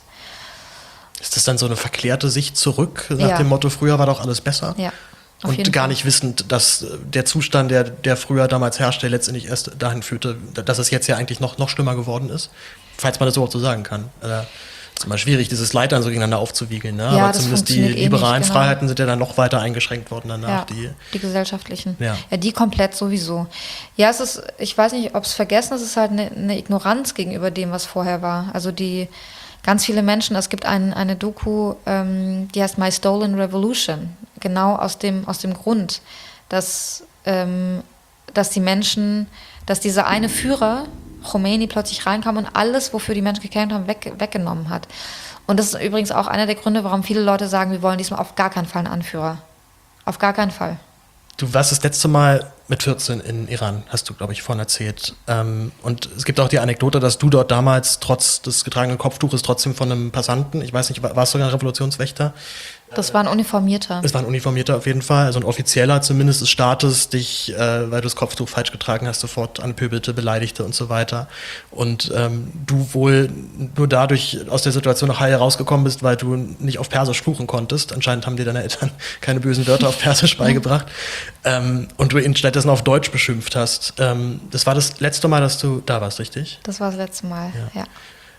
Ist das dann so eine verklärte Sicht zurück, nach Ja. dem Motto, früher war doch alles besser? Ja, auf und jeden gar Fall. nicht wissend, dass der Zustand, der, der früher damals herrschte, letztendlich erst dahin führte, dass es jetzt ja eigentlich noch, noch schlimmer geworden ist. Falls man das überhaupt so sagen kann. Äh, ist immer schwierig, dieses Leid dann so gegeneinander aufzuwiegeln. Ne? Ja, Aber das zumindest die funktioniert eh liberalen nicht, genau. Freiheiten sind ja dann noch weiter eingeschränkt worden danach. Ja, Die, die gesellschaftlichen. Ja. Ja, die komplett sowieso. Ja, es ist, ich weiß nicht, ob es vergessen ist, es ist halt eine, eine Ignoranz gegenüber dem, was vorher war. Also die ganz viele Menschen, es gibt ein, eine Doku, ähm, die heißt My Stolen Revolution, genau aus dem, aus dem Grund, dass, ähm, dass die Menschen, dass dieser eine Führer, Khomeini, plötzlich reinkam und alles, wofür die Menschen gekämpft haben, weg, weggenommen hat. Und das ist übrigens auch einer der Gründe, warum viele Leute sagen, wir wollen diesmal auf gar keinen Fall einen Anführer. Auf gar keinen Fall. Du warst das letzte Mal mit vierzehn in Iran, hast du, glaube ich, vorhin erzählt. Ähm, und es gibt auch die Anekdote, dass du dort damals trotz des getragenen Kopftuches trotzdem von einem Passanten, ich weiß nicht, warst du sogar ein Revolutionswächter? Das war ein Uniformierter. Es war ein Uniformierter auf jeden Fall, also ein Offizieller zumindest des Staates, dich, äh, weil du das Kopftuch falsch getragen hast, sofort anpöbelte, beleidigte und so weiter. Und ähm, du wohl nur dadurch aus der Situation noch heil rausgekommen bist, weil du nicht auf Persisch fluchen konntest. Anscheinend haben dir deine Eltern keine bösen Wörter auf Persisch beigebracht. Ähm, und du ihn stattdessen auf Deutsch beschimpft hast. Ähm, das war das letzte Mal, dass du da warst, richtig? Das war das letzte Mal, ja. ja.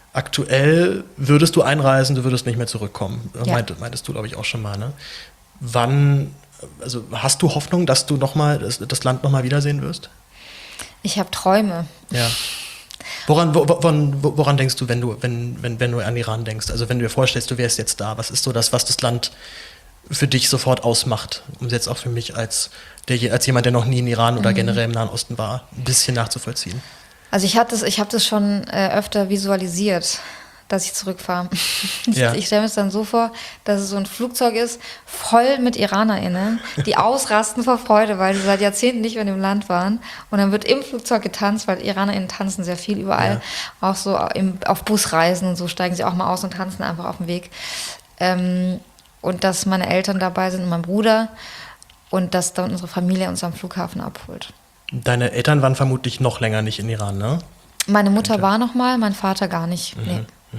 Aktuell würdest du einreisen, du würdest nicht mehr zurückkommen. Ja. Meint, meintest du, glaube ich, auch schon mal. Ne? Wann, also hast du Hoffnung, dass du noch mal das, das Land nochmal wiedersehen wirst? Ich habe Träume. Ja. Woran, wo, woran, woran denkst du, wenn du, wenn, wenn, wenn du an Iran denkst? Also wenn du dir vorstellst, du wärst jetzt da, was ist so das, was das Land für dich sofort ausmacht? Um es jetzt auch für mich als, der, als jemand, der noch nie in Iran oder mhm. generell im Nahen Osten war, ein bisschen nachzuvollziehen. Also ich habe das, ich hab das schon äh, öfter visualisiert, dass ich zurückfahre. Ja. Ich stelle mir es dann so vor, dass es so ein Flugzeug ist, voll mit IranerInnen, die ausrasten vor Freude, weil sie seit Jahrzehnten nicht mehr in dem Land waren. Und dann wird im Flugzeug getanzt, weil IranerInnen tanzen sehr viel überall. Ja. Auch so im, auf Busreisen und so steigen sie auch mal aus und tanzen einfach auf dem Weg. Ähm, und dass meine Eltern dabei sind und mein Bruder und dass dann unsere Familie uns am Flughafen abholt. Deine Eltern waren vermutlich noch länger nicht in Iran, ne? Meine Mutter war noch mal, mein Vater gar nicht. Mhm. Nee.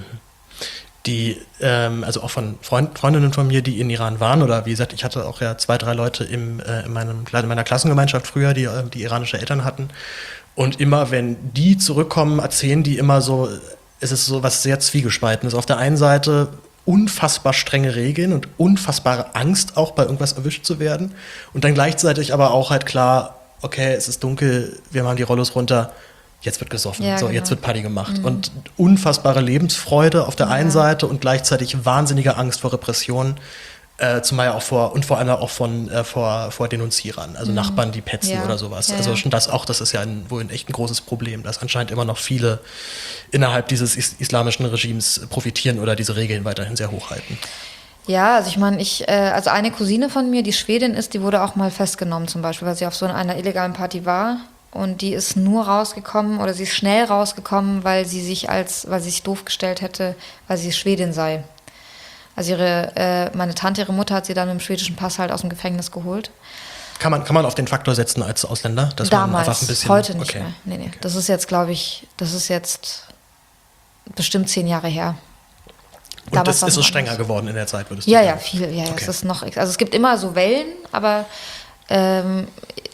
Die, ähm, also auch von Freund, Freundinnen von mir, die in Iran waren, oder wie gesagt, ich hatte auch ja zwei, drei Leute im, äh, in, meinem, in meiner Klassengemeinschaft früher, die, die iranische Eltern hatten. Und immer, wenn die zurückkommen, erzählen die immer so, es ist so was sehr Zwiegespaltenes. Auf der einen Seite unfassbar strenge Regeln und unfassbare Angst, auch bei irgendwas erwischt zu werden. Und dann gleichzeitig aber auch halt klar, okay, es ist dunkel, wir machen die Rollos runter, jetzt wird gesoffen, ja, so, genau. jetzt wird Party gemacht. Mhm. Und unfassbare Lebensfreude auf der ja. einen Seite und gleichzeitig wahnsinnige Angst vor Repressionen, äh, zumal auch vor, und vor allem auch von, äh, vor, vor Denunzierern, also mhm. Nachbarn, die petzen ja. oder sowas. Ja, also ja. schon das auch, das ist ja ein, wohl ein echt ein großes Problem, dass anscheinend immer noch viele innerhalb dieses is- islamischen Regimes profitieren oder diese Regeln weiterhin sehr hochhalten. Ja, also ich meine, ich, äh, also eine Cousine von mir, die Schwedin ist, die wurde auch mal festgenommen zum Beispiel, weil sie auf so einer illegalen Party war. Und die ist nur rausgekommen oder sie ist schnell rausgekommen, weil sie sich als, weil sie sich doof gestellt hätte, weil sie Schwedin sei. Also ihre, äh, meine Tante, ihre Mutter hat sie dann mit dem schwedischen Pass halt aus dem Gefängnis geholt. Kann man, kann man auf den Faktor setzen als Ausländer? Dass Damals, man einfach ein bisschen, heute nicht okay. mehr. Nee, nee. Okay. Das ist jetzt, glaube ich, das ist jetzt bestimmt zehn Jahre her. Und Damals das ist es strenger geworden in der Zeit, würdest du ja, sagen? Ja, viel. Ja, ja, okay. es ist noch, also es gibt immer so Wellen, aber ähm,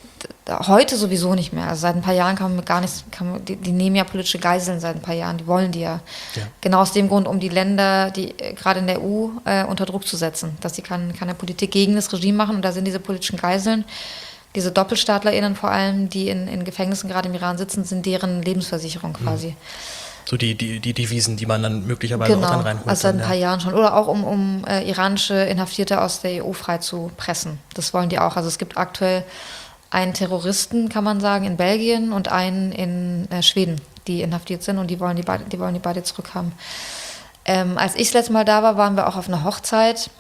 heute sowieso nicht mehr. Also seit ein paar Jahren kann man gar nichts, kann man, die, die nehmen ja politische Geiseln seit ein paar Jahren, die wollen die ja. Ja. Genau aus dem Grund, um die Länder, die äh, gerade in der E U, äh, unter Druck zu setzen, dass sie keine, keine Politik gegen das Regime machen. Und da sind diese politischen Geiseln, diese DoppelstaatlerInnen vor allem, die in, in Gefängnissen gerade im Iran sitzen, sind deren Lebensversicherung quasi. Mhm. So die, die, die Devisen, die man dann möglicherweise Genau, auch dann reinholt. also seit ein dann, paar ja. Jahren schon. Oder auch um, um äh, iranische Inhaftierte aus der E U frei zu pressen. Das wollen die auch. Also es gibt aktuell einen Terroristen, kann man sagen, in Belgien und einen in äh, Schweden, die inhaftiert sind und die wollen die beide, die wollen die beide zurückhaben. Ähm, als ich das letzte Mal da war, waren wir auch auf einer Hochzeit.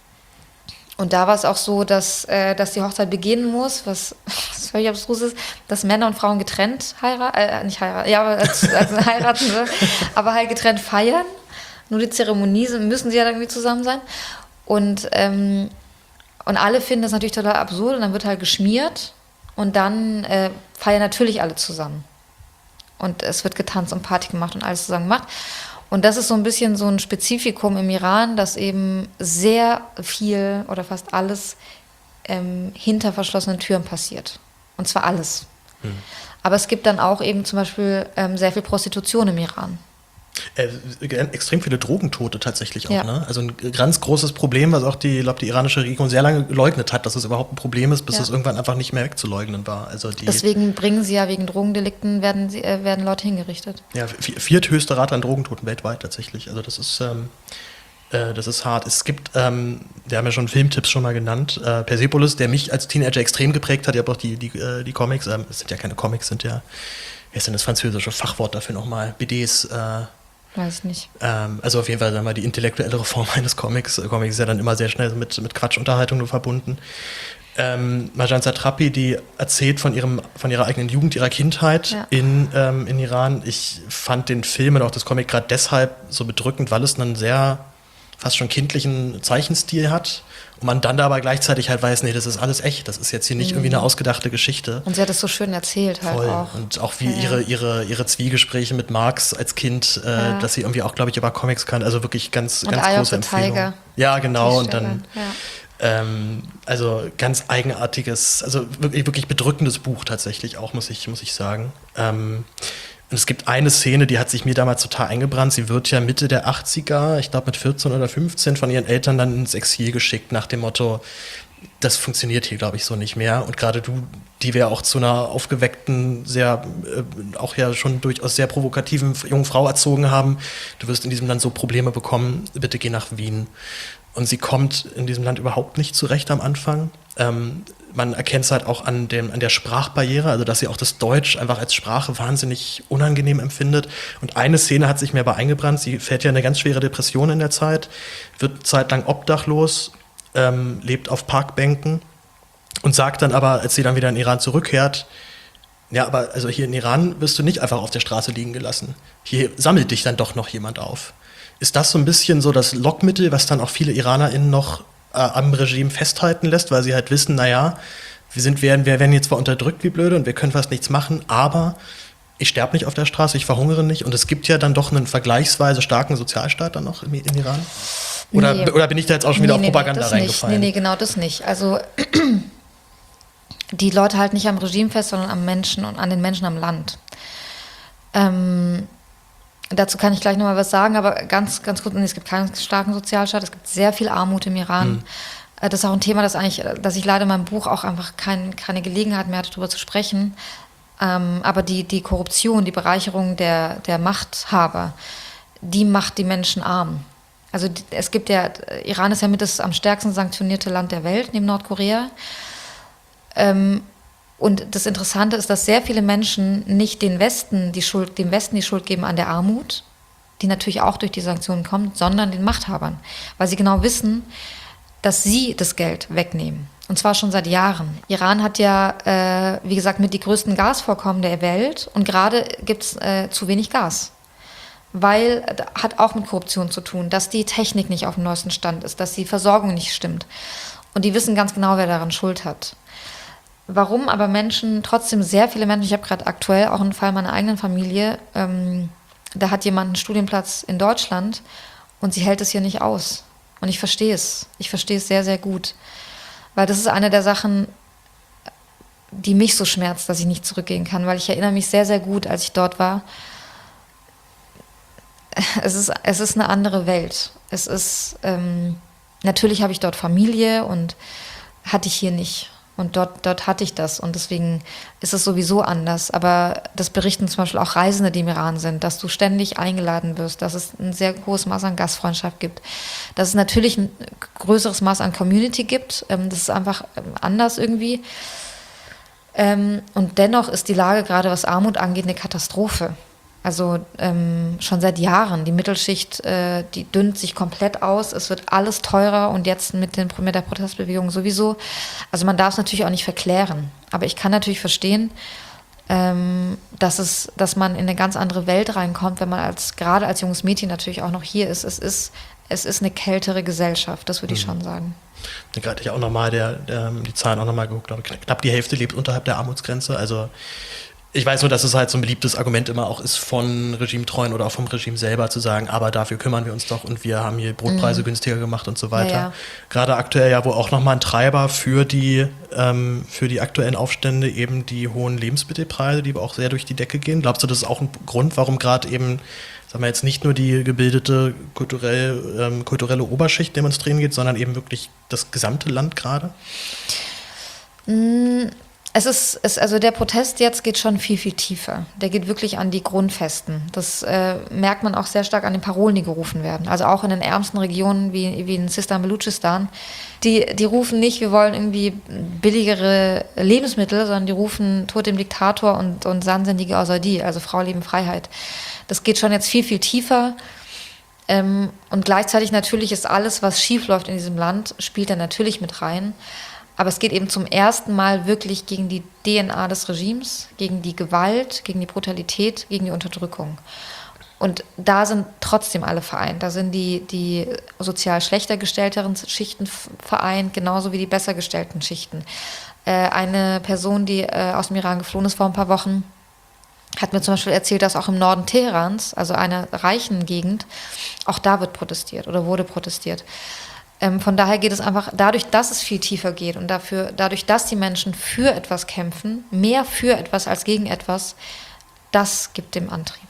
Und da war es auch so, dass, äh, dass die Hochzeit beginnen muss, was, was völlig abstrus ist, dass Männer und Frauen getrennt heiraten, äh, nicht heiraten, ja, aber als, als heiraten, ne? Aber halt getrennt feiern. Nur die Zeremonie müssen sie ja irgendwie zusammen sein. Und, ähm, und alle finden das natürlich total absurd und dann wird halt geschmiert und dann äh, feiern natürlich alle zusammen. Und es wird getanzt und Party gemacht und alles zusammen gemacht. Und das ist so ein bisschen so ein Spezifikum im Iran, dass eben sehr viel oder fast alles ähm, hinter verschlossenen Türen passiert. Und zwar alles. Hm. Aber es gibt dann auch eben zum Beispiel ähm, sehr viel Prostitution im Iran. Äh, extrem viele Drogentote tatsächlich auch, ja. ne? Also ein ganz großes Problem, was auch die, ich glaube, die iranische Regierung sehr lange geleugnet hat, dass es überhaupt ein Problem ist, bis ja. es irgendwann einfach nicht mehr wegzuleugnen war. Also die, Deswegen bringen sie ja wegen Drogendelikten, werden, sie, äh, werden Leute hingerichtet. Ja, vierthöchste Rate an Drogentoten weltweit tatsächlich. Also das ist, ähm, äh, das ist hart. Es gibt, ähm, wir haben ja schon Filmtipps schon mal genannt, äh, Persepolis, der mich als Teenager extrem geprägt hat. Ich habe auch die, die, äh, die Comics, ähm, es sind ja keine Comics, sind ja, wie ist denn das französische Fachwort dafür nochmal? B Ds, äh, Weiß nicht. Ähm, also auf jeden Fall, sagen wir mal, die intellektuellere Form eines Comics. Comics ist ja dann immer sehr schnell mit, mit Quatschunterhaltung nur verbunden. Ähm, Marjan Satrapi, die erzählt von, ihrem, von ihrer eigenen Jugend, ihrer Kindheit ja. in, ähm, in Iran. Ich fand den Film und auch das Comic gerade deshalb so bedrückend, weil es einen sehr fast schon kindlichen Zeichenstil hat. Und man dann da aber gleichzeitig halt weiß, nee, das ist alles echt. Das ist jetzt hier nicht mhm. irgendwie eine ausgedachte Geschichte. Und sie hat es so schön erzählt halt Voll. auch. Und auch wie ja. ihre, ihre, ihre Zwiegespräche mit Marx als Kind, äh, ja. dass sie irgendwie auch, glaube ich, über Comics kann. Also wirklich ganz, und ganz Eye große of the Empfehlung. Tiger. Ja, genau. Und dann, ja. ähm, also ganz eigenartiges, also wirklich, wirklich bedrückendes Buch tatsächlich auch, muss ich, muss ich sagen. Ähm, Und es gibt eine Szene, die hat sich mir damals total eingebrannt. Sie wird ja Mitte der achtziger, ich glaube mit vierzehn oder fünfzehn, von ihren Eltern dann ins Exil geschickt, nach dem Motto, das funktioniert hier, glaube ich, so nicht mehr. Und gerade du, die wir auch zu einer aufgeweckten, sehr, äh, auch ja schon durchaus sehr provokativen jungen Frau erzogen haben, du wirst in diesem Land so Probleme bekommen, bitte geh nach Wien. Und sie kommt in diesem Land überhaupt nicht zurecht am Anfang. Ähm, man erkennt es halt auch an, dem, an der Sprachbarriere, also dass sie auch das Deutsch einfach als Sprache wahnsinnig unangenehm empfindet. Und eine Szene hat sich mir aber eingebrannt. Sie fällt ja in eine ganz schwere Depression in der Zeit, wird zeitlang obdachlos, ähm, lebt auf Parkbänken und sagt dann aber, als sie dann wieder in Iran zurückkehrt, ja, aber also hier in Iran wirst du nicht einfach auf der Straße liegen gelassen. Hier sammelt dich dann doch noch jemand auf. Ist das so ein bisschen so das Lockmittel, was dann auch viele IranerInnen noch äh, am Regime festhalten lässt, weil sie halt wissen, naja, wir, sind, wir, wir werden jetzt zwar unterdrückt wie blöde und wir können fast nichts machen, aber ich sterbe nicht auf der Straße, ich verhungere nicht. Und es gibt ja dann doch einen vergleichsweise starken Sozialstaat dann noch im, in Iran. Oder, nee. oder bin ich da jetzt auch schon wieder nee, auf Propaganda nee, das reingefallen? Nicht. Nee, nee, genau das nicht. Also die Leute halten nicht am Regime fest, sondern am Menschen und an den Menschen am Land. Ähm, dazu kann ich gleich nochmal was sagen, aber ganz, ganz kurz, es gibt keinen starken Sozialstaat, es gibt sehr viel Armut im Iran. Mhm. Das ist auch ein Thema, das eigentlich, dass ich leider in meinem Buch auch einfach kein, keine Gelegenheit mehr hatte, darüber zu sprechen. Ähm, aber die, die Korruption, die Bereicherung der, der Machthaber, die macht die Menschen arm. Also die, es gibt ja, Iran ist ja mit das am stärksten sanktionierte Land der Welt, neben Nordkorea. Ähm, und das Interessante ist, dass sehr viele Menschen nicht den Westen die Schuld, dem Westen die Schuld geben an der Armut, die natürlich auch durch die Sanktionen kommt, sondern den Machthabern. Weil sie genau wissen, dass sie das Geld wegnehmen. Und zwar schon seit Jahren. Iran hat ja, äh, wie gesagt, mit die größten Gasvorkommen der Welt. Und gerade gibt es äh, zu wenig Gas. Weil, das hat auch mit Korruption zu tun, dass die Technik nicht auf dem neuesten Stand ist, dass die Versorgung nicht stimmt. Und die wissen ganz genau, wer daran Schuld hat. Warum aber Menschen, trotzdem sehr viele Menschen, ich habe gerade aktuell auch einen Fall meiner eigenen Familie, ähm, da hat jemand einen Studienplatz in Deutschland und sie hält es hier nicht aus. Und ich verstehe es. Ich verstehe es sehr, sehr gut. Weil das ist eine der Sachen, die mich so schmerzt, dass ich nicht zurückgehen kann, weil ich erinnere mich sehr, sehr gut, als ich dort war. Es ist, es ist eine andere Welt. Es ist, ähm, natürlich habe ich dort Familie und hatte ich hier nicht. Und dort, dort hatte ich das und deswegen ist es sowieso anders. Aber das berichten zum Beispiel auch Reisende, die im Iran sind, dass du ständig eingeladen wirst, dass es ein sehr hohes Maß an Gastfreundschaft gibt, dass es natürlich ein größeres Maß an Community gibt. Das ist einfach anders irgendwie. Und dennoch ist die Lage gerade, was Armut angeht, eine Katastrophe. Also ähm, schon seit Jahren. Die Mittelschicht, äh, die dünnt sich komplett aus. Es wird alles teurer und jetzt mit, den, mit der Protestbewegung sowieso. Also man darf es natürlich auch nicht verklären. Aber ich kann natürlich verstehen, ähm, dass, es, dass man in eine ganz andere Welt reinkommt, wenn man als gerade als junges Mädchen natürlich auch noch hier ist. Es ist, es ist eine kältere Gesellschaft, das würde ich mhm. schon sagen. Da hatte ich auch nochmal der, der, die Zahlen auch nochmal geguckt. Aber knapp die Hälfte lebt unterhalb der Armutsgrenze. Also ich weiß nur, dass es halt so ein beliebtes Argument immer auch ist von Regimetreuen oder auch vom Regime selber zu sagen, aber dafür kümmern wir uns doch und wir haben hier Brotpreise mhm. günstiger gemacht und so weiter. Ja, ja. Gerade aktuell ja, wo auch nochmal ein Treiber für die, ähm, für die aktuellen Aufstände eben die hohen Lebensmittelpreise, die auch sehr durch die Decke gehen. Glaubst du, das ist auch ein Grund, warum gerade eben, sagen wir jetzt nicht nur die gebildete kulturell, ähm, kulturelle Oberschicht demonstrieren geht, sondern eben wirklich das gesamte Land gerade? Mhm. Es ist, es, also der Protest jetzt geht schon viel, viel tiefer. Der geht wirklich an die Grundfesten. Das äh, merkt man auch sehr stark an den Parolen, die gerufen werden. Also auch in den ärmsten Regionen wie, wie in Sistan, Baluchistan. Die, die rufen nicht, wir wollen irgendwie billigere Lebensmittel, sondern die rufen Tod dem Diktator und, und Sansendige Azadi, also Frau, Leben, Freiheit. Das geht schon jetzt viel, viel tiefer. Ähm, und gleichzeitig natürlich ist alles, was schief läuft in diesem Land, spielt da natürlich mit rein. Aber es geht eben zum ersten Mal wirklich gegen die D N A des Regimes, gegen die Gewalt, gegen die Brutalität, gegen die Unterdrückung. Und da sind trotzdem alle vereint. Da sind die, die sozial schlechter gestellteren Schichten vereint, genauso wie die besser gestellten Schichten. Äh, eine Person, die äh, aus dem Iran geflohen ist vor ein paar Wochen, hat mir zum Beispiel erzählt, dass auch im Norden Teherans, also einer reichen Gegend, auch da wird protestiert oder wurde protestiert. Von daher geht es einfach, dadurch, dass es viel tiefer geht und dafür, dadurch, dass die Menschen für etwas kämpfen, mehr für etwas als gegen etwas, das gibt dem Antrieb.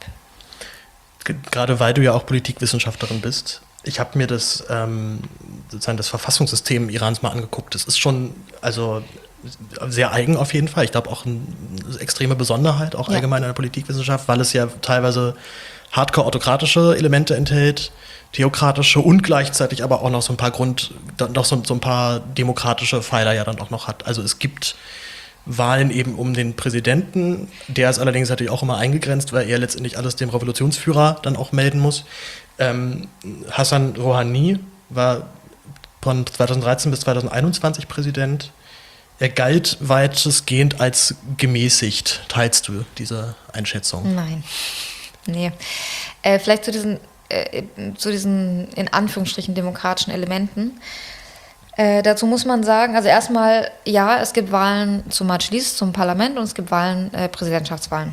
Gerade weil du ja auch Politikwissenschaftlerin bist, ich habe mir das, ähm, sozusagen das Verfassungssystem Irans mal angeguckt. Das ist schon also sehr eigen auf jeden Fall. Ich glaube auch eine extreme Besonderheit, auch ja. allgemein in der Politikwissenschaft, weil es ja teilweise hardcore-autokratische Elemente enthält, theokratische und gleichzeitig aber auch noch so ein paar Grund, noch so, so ein paar demokratische Pfeiler ja dann auch noch hat. Also es gibt Wahlen eben um den Präsidenten, der ist allerdings natürlich auch immer eingegrenzt, weil er letztendlich alles dem Revolutionsführer dann auch melden muss. Ähm, Hassan Rouhani war von zweitausenddreizehn bis zweitausendeinundzwanzig Präsident. Er galt weitestgehend als gemäßigt. Teilst du diese Einschätzung? Nein. Nee. Äh, vielleicht zu diesen, äh, zu diesen in Anführungsstrichen demokratischen Elementen. Äh, dazu muss man sagen, also erstmal, ja, es gibt Wahlen zum Majlis, zum Parlament und es gibt Wahlen, äh, Präsidentschaftswahlen.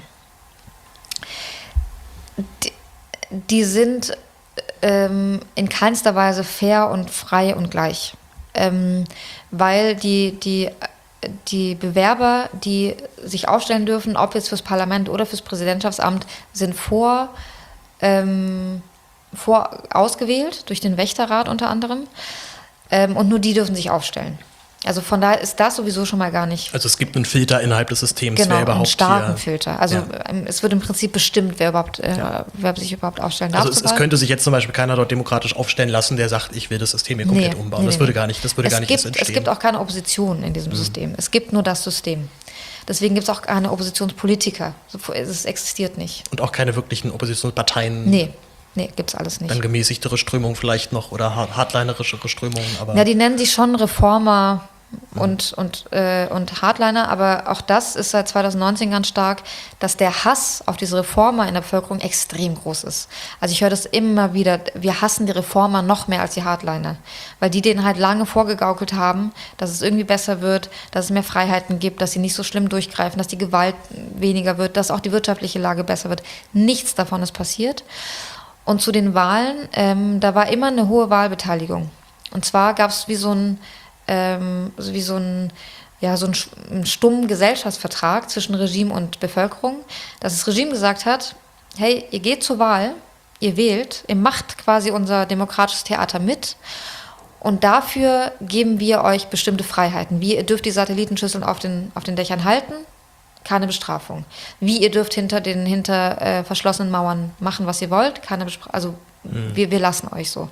Die, die sind ähm, in keinster Weise fair und frei und gleich. Ähm, weil die, die Die Bewerber, die sich aufstellen dürfen, ob jetzt fürs Parlament oder fürs Präsidentschaftsamt, sind vor, ähm, vor ausgewählt, durch den Wächterrat unter anderem. Ähm, und nur die dürfen sich aufstellen. Also von daher ist das sowieso schon mal gar nicht. Also es gibt einen Filter innerhalb des Systems, genau, wer überhaupt einen starken hier, Filter. Also ja. es wird im Prinzip bestimmt, wer überhaupt, äh, ja. wer sich überhaupt aufstellen darf. Also es, es könnte sich jetzt zum Beispiel keiner dort demokratisch aufstellen lassen, der sagt, ich will das System hier komplett nee, umbauen. Nee, das würde gar nicht, das würde es gar nicht gibt, entstehen. Es gibt auch keine Opposition in diesem mhm. System. Es gibt nur das System. Deswegen gibt es auch keine Oppositionspolitiker. Es existiert nicht. Und auch keine wirklichen Oppositionsparteien. Nee. Nee, gibt's alles nicht. Dann gemäßigtere Strömungen vielleicht noch oder hardlinerischere Strömungen. Aber ja, die nennen sich schon Reformer und, mhm. und, äh, und Hardliner, aber auch das ist seit zweitausendneunzehn ganz stark, dass der Hass auf diese Reformer in der Bevölkerung extrem groß ist. Also ich höre das immer wieder, wir hassen die Reformer noch mehr als die Hardliner, weil die denen halt lange vorgegaukelt haben, dass es irgendwie besser wird, dass es mehr Freiheiten gibt, dass sie nicht so schlimm durchgreifen, dass die Gewalt weniger wird, dass auch die wirtschaftliche Lage besser wird. Nichts davon ist passiert. Und zu den Wahlen, ähm, da war immer eine hohe Wahlbeteiligung. Und zwar gab es wie so ein, ähm, wie so ein ja, so einen, einen stummen Gesellschaftsvertrag zwischen Regime und Bevölkerung, dass das Regime gesagt hat, hey, ihr geht zur Wahl, ihr wählt, ihr macht quasi unser demokratisches Theater mit und dafür geben wir euch bestimmte Freiheiten. Wie, ihr dürft die Satellitenschüsseln auf den, auf den Dächern halten, keine Bestrafung. Wie, ihr dürft hinter den hinter äh, verschlossenen Mauern machen, was ihr wollt, keine Bestrafung. Also mhm. wir, wir lassen euch so.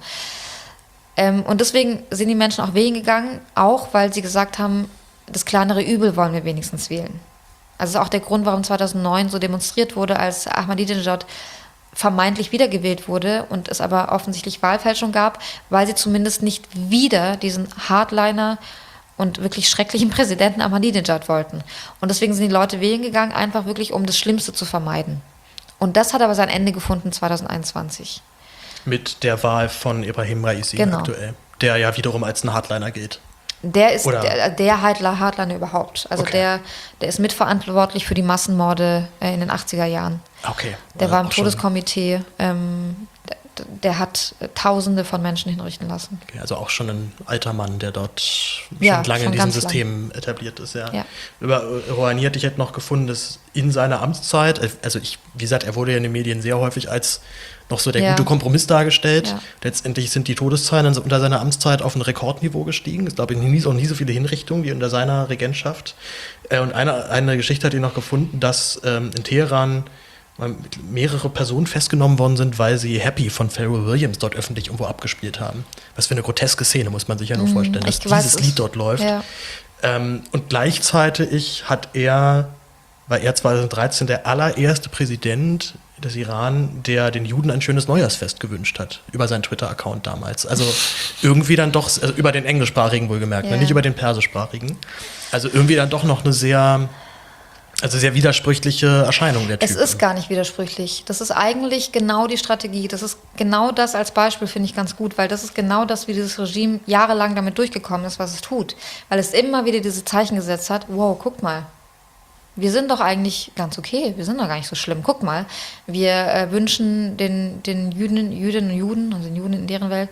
Ähm, und deswegen sind die Menschen auch wählen gegangen, auch weil sie gesagt haben, das kleinere Übel wollen wir wenigstens wählen. Also das ist auch der Grund, warum zweitausendneun so demonstriert wurde, als Ahmadinejad vermeintlich wiedergewählt wurde und es aber offensichtlich Wahlfälschung gab, weil sie zumindest nicht wieder diesen Hardliner und wirklich schrecklichen Präsidenten Ahmadinejad wollten. Und deswegen sind die Leute wählen gegangen, einfach wirklich, um das Schlimmste zu vermeiden. Und das hat aber sein Ende gefunden zweitausendeinundzwanzig. Mit der Wahl von Ibrahim Raisi genau. aktuell, der ja wiederum als ein Hardliner gilt. Der ist Oder? der, der Hardliner, Hardliner überhaupt. Also okay. der, der ist mitverantwortlich für die Massenmorde äh, in den achtziger Jahren. Okay. Der war im Todeskomitee. Ähm, der, der hat Tausende von Menschen hinrichten lassen. Okay, also auch schon ein alter Mann, der dort schon ja, lange schon in diesem lang. System etabliert ist. Ja. Ja. Über Rouhani hätte ich hätte noch gefunden, dass in seiner Amtszeit, also ich, wie gesagt, er wurde ja in den Medien sehr häufig als noch so der ja. gute Kompromiss dargestellt. Ja. Letztendlich sind die Todeszahlen unter seiner Amtszeit auf ein Rekordniveau gestiegen. Es gab nie, auch nie so viele Hinrichtungen wie unter seiner Regentschaft. Und eine, eine Geschichte hat ihn noch gefunden, dass ähm, in Teheran mehrere Personen festgenommen worden sind, weil sie Happy von Pharrell Williams dort öffentlich irgendwo abgespielt haben. Was für eine groteske Szene, muss man sich ja nur vorstellen, dass ich weiß, dieses Lied dort läuft. Ja. Ähm, und gleichzeitig hat er, war er zweitausenddreizehn der allererste Präsident des Iran, der den Juden ein schönes Neujahrsfest gewünscht hat, über seinen Twitter-Account damals. Also irgendwie dann doch, also über den englischsprachigen wohlgemerkt, ja. nicht über den persischsprachigen. Also irgendwie dann doch noch eine sehr... Also sehr widersprüchliche Erscheinung der Typ. Es ist gar nicht widersprüchlich. Das ist eigentlich genau die Strategie. Das ist genau das als Beispiel, finde ich ganz gut, weil das ist genau das, wie dieses Regime jahrelang damit durchgekommen ist, was es tut. Weil es immer wieder diese Zeichen gesetzt hat, wow, guck mal, wir sind doch eigentlich ganz okay, wir sind doch gar nicht so schlimm. Guck mal, wir äh, wünschen den, den Juden, Jüdinnen und Juden, also den Juden in deren Welt,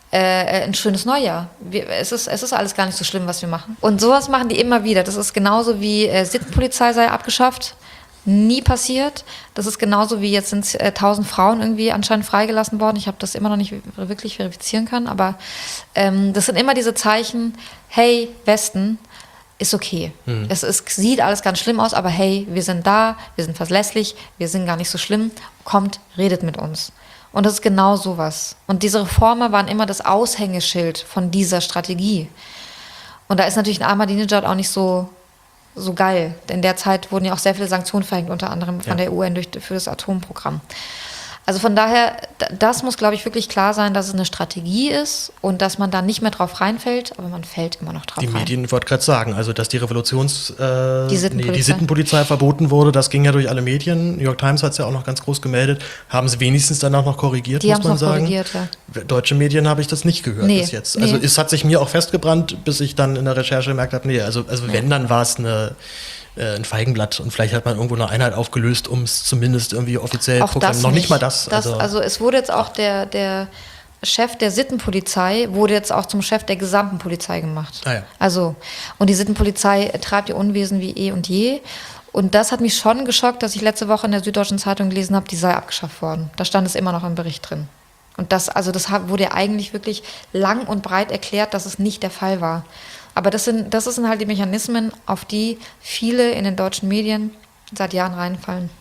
Äh, ein schönes Neujahr. Wir, es, ist, es ist alles gar nicht so schlimm, was wir machen. Und sowas machen die immer wieder. Das ist genauso wie äh, Sittenpolizei sei abgeschafft. Nie passiert. Das ist genauso wie jetzt sind äh, tausend Frauen irgendwie anscheinend freigelassen worden. Ich habe das immer noch nicht wirklich verifizieren können. Aber ähm, das sind immer diese Zeichen, hey, Westen, ist okay. Hm. Es ist, sieht alles ganz schlimm aus, aber hey, wir sind da, wir sind verlässlich, wir sind gar nicht so schlimm. Kommt, redet mit uns. Und das ist genau sowas. Und diese Reformen waren immer das Aushängeschild von dieser Strategie. Und da ist natürlich ein Ahmadinejad auch nicht so, so geil. In der Zeit wurden ja auch sehr viele Sanktionen verhängt, unter anderem von ja. der U N durch, für das Atomprogramm. Also von daher, das muss, glaube ich, wirklich klar sein, dass es eine Strategie ist und dass man da nicht mehr drauf reinfällt, aber man fällt immer noch drauf die rein. Die Medien, wollte gerade sagen, also dass die Revolutions... Äh, die, Sittenpolizei. Nee, die Sittenpolizei verboten wurde, das ging ja durch alle Medien. New York Times hat es ja auch noch ganz groß gemeldet. Haben sie wenigstens dann auch noch korrigiert, die muss man noch sagen. Korrigiert, ja. Deutsche Medien habe ich das nicht gehört nee, bis jetzt. Also nee. es hat sich mir auch festgebrannt, bis ich dann in der Recherche gemerkt habe, nee, also, also ja. wenn, dann war es eine... ein Feigenblatt und vielleicht hat man irgendwo eine Einheit aufgelöst, um es zumindest irgendwie offiziell auch das noch nicht, nicht mal das. das also, also es wurde jetzt auch der, der Chef der Sittenpolizei wurde jetzt auch zum Chef der gesamten Polizei gemacht. Ah ja. Also und die Sittenpolizei treibt ihr Unwesen wie eh und je. Und das hat mich schon geschockt, dass ich letzte Woche in der Süddeutschen Zeitung gelesen habe, die sei abgeschafft worden. Da stand es immer noch im Bericht drin. Und das, also das wurde ja eigentlich wirklich lang und breit erklärt, dass es nicht der Fall war. Aber das sind, das sind halt die Mechanismen, auf die viele in den deutschen Medien seit Jahren reinfallen.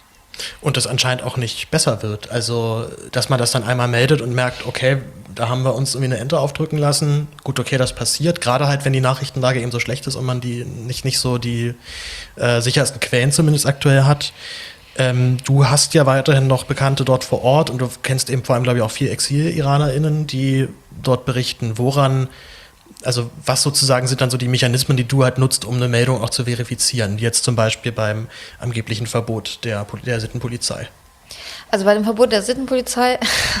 Und das anscheinend auch nicht besser wird. Also, dass man das dann einmal meldet und merkt, okay, da haben wir uns irgendwie eine Ente aufdrücken lassen. Gut, okay, das passiert. Gerade halt, wenn die Nachrichtenlage eben so schlecht ist und man die nicht, nicht so die äh, sichersten Quellen zumindest aktuell hat. Ähm, du hast ja weiterhin noch Bekannte dort vor Ort und du kennst eben vor allem, glaube ich, auch viele Exil-IranerInnen, die dort berichten, woran... Also was sozusagen sind dann so die Mechanismen, die du halt nutzt, um eine Meldung auch zu verifizieren? Jetzt zum Beispiel beim angeblichen Verbot der, der Sittenpolizei. Also bei dem Verbot der Sittenpolizei,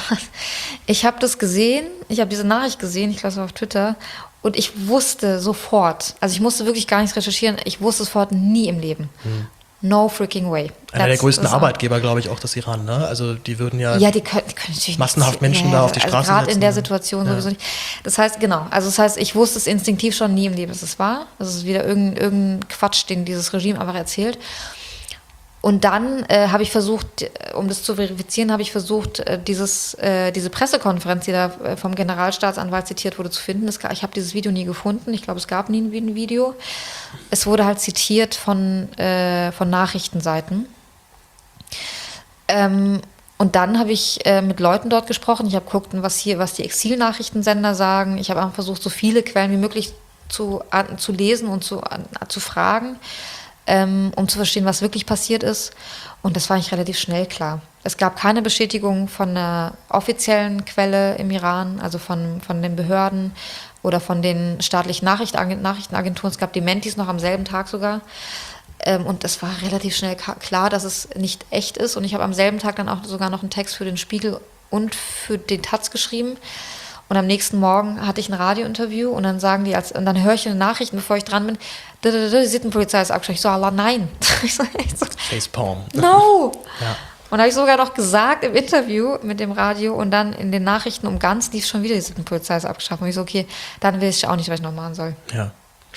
ich habe das gesehen, ich habe diese Nachricht gesehen, ich glaube es war auf Twitter, und ich wusste sofort, also ich musste wirklich gar nichts recherchieren, ich wusste sofort, nie im Leben. Hm. No freaking way. Einer der That's- größten das- Arbeitgeber, glaube ich, auch des Iran. Ne? Also die würden ja, Ja, die können, die können natürlich massenhaft nicht- Menschen da auf die also Straße gerade setzen, in der ne? Situation Ja. sowieso nicht. Das heißt, genau, also das heißt, ich wusste es instinktiv schon nie im Leben, dass es war. Das ist wieder irgendein, irgendein Quatsch, den dieses Regime einfach erzählt. Und dann äh, habe ich versucht, äh, um das zu verifizieren, habe ich versucht, äh, dieses, äh, diese Pressekonferenz, die da äh, vom Generalstaatsanwalt zitiert wurde, zu finden. Das, ich habe dieses Video nie gefunden. Ich glaube, es gab nie ein Video. Es wurde halt zitiert von, äh, von Nachrichtenseiten. Ähm, und dann habe ich äh, mit Leuten dort gesprochen. Ich habe geguckt, was hier, was die Exilnachrichtensender sagen. Ich habe einfach versucht, so viele Quellen wie möglich zu, an, zu lesen und zu, an, zu fragen, ähm, um zu verstehen, was wirklich passiert ist. Und das war eigentlich relativ schnell klar. Es gab keine Bestätigung von einer offiziellen Quelle im Iran, also von, von den Behörden oder von den staatlichen Nachrichten, Nachrichtenagenturen. Es gab Dementis noch am selben Tag sogar. Ähm, und es war relativ schnell ka- klar, dass es nicht echt ist. Und ich habe am selben Tag dann auch sogar noch einen Text für den Spiegel und für den Taz geschrieben. Und am nächsten Morgen hatte ich ein Radiointerview und dann sagen die, als, und dann höre ich in den Nachrichten, bevor ich dran bin, die Sittenpolizei ist abgeschlossen. Ich so, Allah, nein. Ich so, ich so, Facepalm. no! Ja. Und habe ich sogar noch gesagt im Interview mit dem Radio und dann in den Nachrichten um ganz lief schon wieder, die Sittenpolizei ist abgeschafft. Und ich so, okay, dann weiß ich auch nicht, was ich noch machen soll. Ja.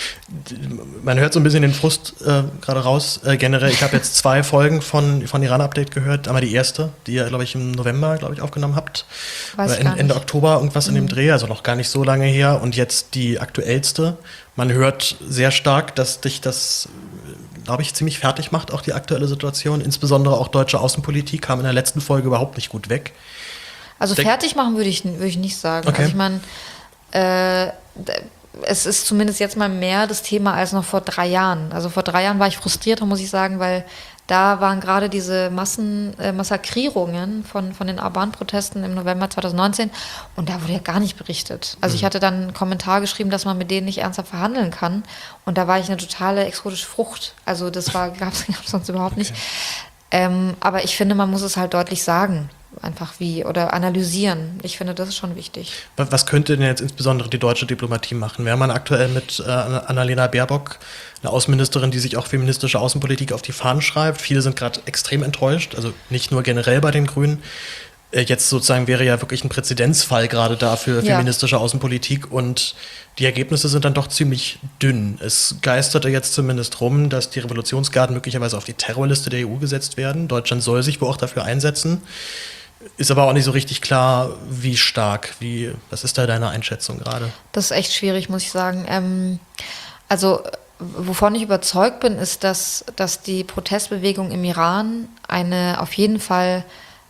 Man hört so ein bisschen den Frust äh, gerade raus. Äh, generell, ich habe jetzt zwei Folgen von, von Iran Update gehört. Einmal die erste, die ihr, glaube ich, im November, glaube ich, aufgenommen habt. Weiß Oder ich gar Ende nicht. Oktober, irgendwas in dem Dreh, also noch gar nicht so lange her. Und jetzt die aktuellste. Man hört sehr stark, dass dich das, glaube ich, ziemlich fertig macht, auch die aktuelle Situation. Insbesondere auch deutsche Außenpolitik kam in der letzten Folge überhaupt nicht gut weg. Also Denk- fertig machen würde ich, würde ich nicht sagen. Okay. Also ich meine, äh, d- es ist zumindest jetzt mal mehr das Thema als noch vor drei Jahren. Also vor drei Jahren war ich frustrierter, muss ich sagen, weil da waren gerade diese Massen, äh, Massakrierungen von, von den Aban-Protesten im November zwanzig neunzehn und da wurde ja gar nicht berichtet. Also ich hatte dann einen Kommentar geschrieben, dass man mit denen nicht ernsthaft verhandeln kann und da war ich eine totale exotische Frucht. Also das war gab es sonst überhaupt nicht. Ähm, aber ich finde, man muss es halt deutlich sagen, einfach wie, oder analysieren. Ich finde, das ist schon wichtig. Was was könnte denn jetzt insbesondere die deutsche Diplomatie machen? Wir haben aktuell mit äh, Annalena Baerbock eine Außenministerin, die sich auch feministische Außenpolitik auf die Fahnen schreibt. Viele sind gerade extrem enttäuscht, also nicht nur generell bei den Grünen. Äh, jetzt sozusagen wäre ja wirklich ein Präzedenzfall gerade da für Ja. feministische Außenpolitik und die Ergebnisse sind dann doch ziemlich dünn. Es geisterte jetzt zumindest rum, dass die Revolutionsgarden möglicherweise auf die Terrorliste der E U gesetzt werden. Deutschland soll sich wohl auch dafür einsetzen. Ist aber auch nicht so richtig klar, wie stark. Wie, was ist da deine Einschätzung gerade? Das ist echt schwierig, muss ich sagen. Ähm, also, wovon ich überzeugt bin, ist, dass, dass die Protestbewegung im Iran eine auf jeden Fall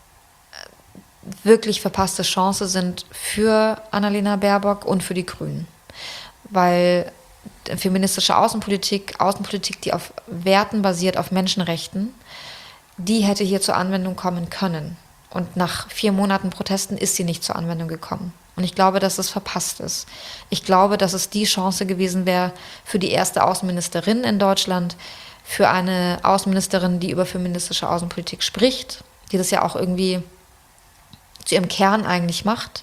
wirklich verpasste Chance sind für Annalena Baerbock und für die Grünen. Weil feministische Außenpolitik, Außenpolitik, die auf Werten basiert, auf Menschenrechten, die hätte hier zur Anwendung kommen können. Und nach vier Monaten Protesten ist sie nicht zur Anwendung gekommen. Und ich glaube, dass es verpasst ist. Ich glaube, dass es die Chance gewesen wäre für die erste Außenministerin in Deutschland, für eine Außenministerin, die über feministische Außenpolitik spricht, die das ja auch irgendwie zu ihrem Kern eigentlich macht.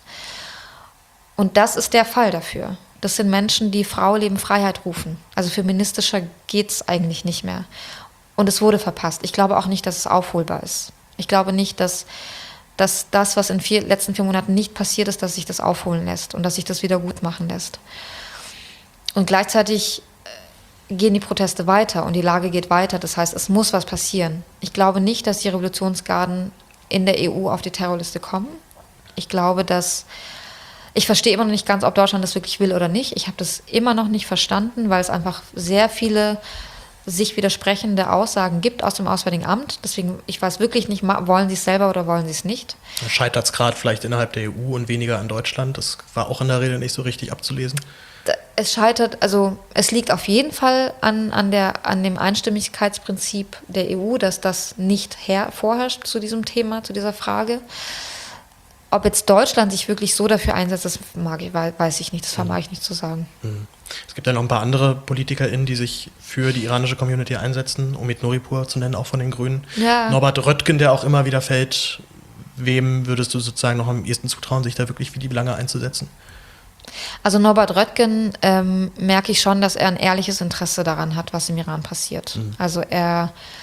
Und das ist der Fall dafür. Das sind Menschen, die Frau, Leben, Freiheit rufen. Also feministischer geht es eigentlich nicht mehr. Und es wurde verpasst. Ich glaube auch nicht, dass es aufholbar ist. Ich glaube nicht, dass, dass das, was in den letzten vier Monaten nicht passiert ist, dass sich das aufholen lässt und dass sich das wieder gut machen lässt. Und gleichzeitig gehen die Proteste weiter und die Lage geht weiter. Das heißt, es muss was passieren. Ich glaube nicht, dass die Revolutionsgarden in der E U auf die Terrorliste kommen. Ich glaube, dass ich verstehe immer noch nicht ganz, ob Deutschland das wirklich will oder nicht. Ich habe das immer noch nicht verstanden, weil es einfach sehr viele sich widersprechende Aussagen gibt aus dem Auswärtigen Amt. Deswegen, ich weiß wirklich nicht, wollen sie es selber oder wollen sie es nicht. Scheitert es gerade vielleicht innerhalb der E U und weniger an Deutschland? Das war auch in der Rede nicht so richtig abzulesen. Es scheitert, also es liegt auf jeden Fall an, an, der, an dem Einstimmigkeitsprinzip der E U, dass das nicht her, vorherrscht zu diesem Thema, zu dieser Frage. Ob jetzt Deutschland sich wirklich so dafür einsetzt, das mag ich, weiß ich nicht, das vermag ich nicht zu sagen. Es gibt ja noch ein paar andere PolitikerInnen, die sich für die iranische Community einsetzen, Omid Noripur zu nennen, auch von den Grünen. Ja. Norbert Röttgen, der auch immer wieder fällt. Wem würdest du sozusagen noch am ehesten zutrauen, sich da wirklich für die Belange einzusetzen? Also Norbert Röttgen ähm, merke ich schon, dass er ein ehrliches Interesse daran hat, was im Iran passiert. Mhm. Also er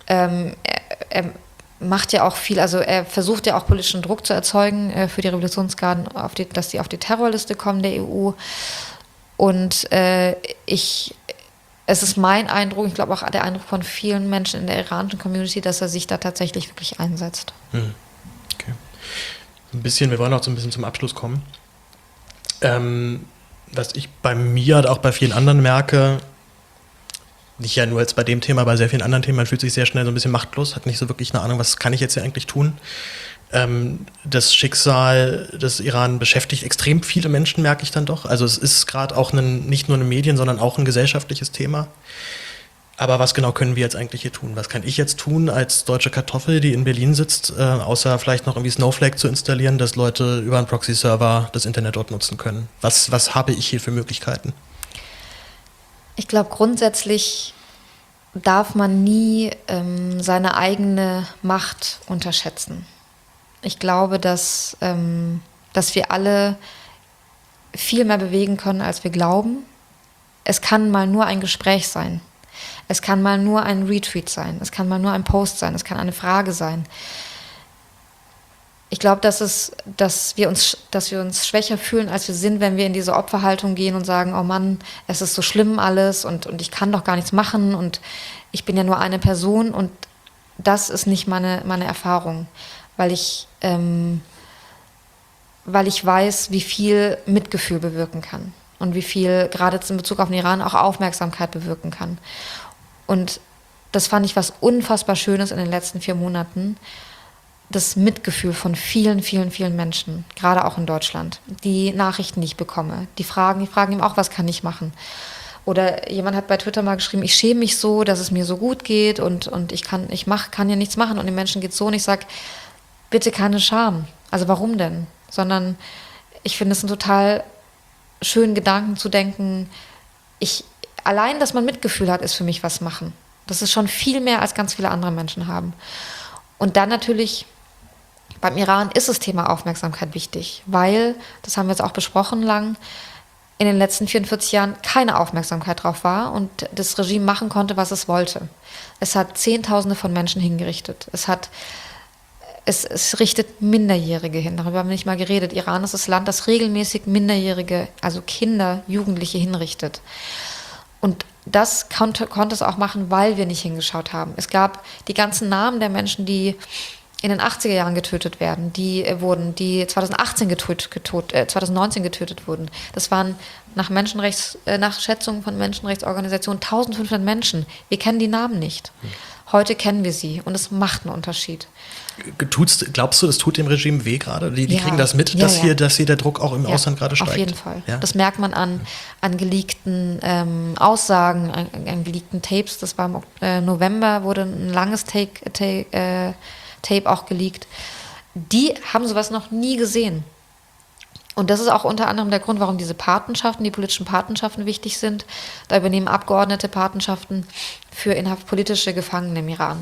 ähm, er, er macht ja auch viel, also er versucht ja auch politischen Druck zu erzeugen äh, für die Revolutionsgarden, auf die, dass die auf die Terrorliste kommen der E U. Und äh, ich, es ist mein Eindruck, ich glaube auch der Eindruck von vielen Menschen in der iranischen Community, dass er sich da tatsächlich wirklich einsetzt. Hm. Okay. Ein bisschen, wir wollen auch so ein bisschen zum Abschluss kommen. Ähm, was ich bei mir und auch bei vielen anderen merke, nicht ja nur jetzt bei dem Thema, bei sehr vielen anderen Themen, man fühlt sich sehr schnell so ein bisschen machtlos, hat nicht so wirklich eine Ahnung, was kann ich jetzt hier eigentlich tun. Ähm, das Schicksal des Iran beschäftigt extrem viele Menschen, merke ich dann doch. Also es ist gerade auch ein, nicht nur ein Medien-, sondern auch ein gesellschaftliches Thema. Aber was genau können wir jetzt eigentlich hier tun? Was kann ich jetzt tun als deutsche Kartoffel, die in Berlin sitzt, äh, außer vielleicht noch irgendwie Snowflake zu installieren, dass Leute über einen Proxy-Server das Internet dort nutzen können? Was, was habe ich hier für Möglichkeiten? Ich glaube, grundsätzlich darf man nie ähm, seine eigene Macht unterschätzen. Ich glaube, dass, ähm, dass wir alle viel mehr bewegen können, als wir glauben. Es kann mal nur ein Gespräch sein. Es kann mal nur ein Retweet sein. Es kann mal nur ein Post sein. Es kann eine Frage sein. Ich glaube, dass es, dass wir uns, dass wir uns schwächer fühlen, als wir sind, wenn wir in diese Opferhaltung gehen und sagen, oh Mann, es ist so schlimm alles und, und ich kann doch gar nichts machen und ich bin ja nur eine Person, und das ist nicht meine, meine Erfahrung, weil ich, ähm, weil ich weiß, wie viel Mitgefühl bewirken kann und wie viel gerade in Bezug auf den Iran auch Aufmerksamkeit bewirken kann. Und das fand ich was unfassbar Schönes in den letzten vier Monaten, das Mitgefühl von vielen, vielen, vielen Menschen, gerade auch in Deutschland, die Nachrichten, die ich bekomme, die fragen, die fragen ihm auch, was kann ich machen? Oder jemand hat bei Twitter mal geschrieben, ich schäme mich so, dass es mir so gut geht und, und ich kann, ich mach, kann ja nichts machen und den Menschen geht's so, und ich sage, bitte keine Scham. Also warum denn? Sondern ich finde es einen total schönen Gedanken zu denken, ich, allein, dass man Mitgefühl hat, ist für mich was machen. Das ist schon viel mehr, als ganz viele andere Menschen haben. Und dann natürlich, beim Iran ist das Thema Aufmerksamkeit wichtig, weil, das haben wir jetzt auch besprochen lang, in den letzten vierundvierzig Jahren keine Aufmerksamkeit drauf war und das Regime machen konnte, was es wollte. Es hat Zehntausende von Menschen hingerichtet. Es hat, es, es richtet Minderjährige hin. Darüber haben wir nicht mal geredet. Iran ist das Land, das regelmäßig Minderjährige, also Kinder, Jugendliche hinrichtet. Und das konnte, konnte es auch machen, weil wir nicht hingeschaut haben. Es gab die ganzen Namen der Menschen, die in den achtziger Jahren getötet werden, die äh, wurden, die zweitausendachtzehn getötet, getötet, äh, zweitausendneunzehn getötet wurden. Das waren nach Menschenrechts, äh, nach Schätzungen von Menschenrechtsorganisationen eintausendfünfhundert Menschen. Wir kennen die Namen nicht. Heute kennen wir sie und es macht einen Unterschied. Tut's, glaubst du, das tut dem Regime weh gerade? Die, die ja. kriegen das mit, ja, dass, ja. Hier, dass hier der Druck auch im ja, Ausland gerade steigt? Auf jeden Fall. Ja? Das merkt man an, an geleakten ähm, Aussagen, an, an geleakten Tapes. Das war im äh, November, wurde ein langes Take, take, äh, Tape auch geleakt. Die haben sowas noch nie gesehen. Und das ist auch unter anderem der Grund, warum diese Patenschaften, die politischen Patenschaften wichtig sind. Da übernehmen Abgeordnete Patenschaften für inhaftpolitische Gefangene im Iran.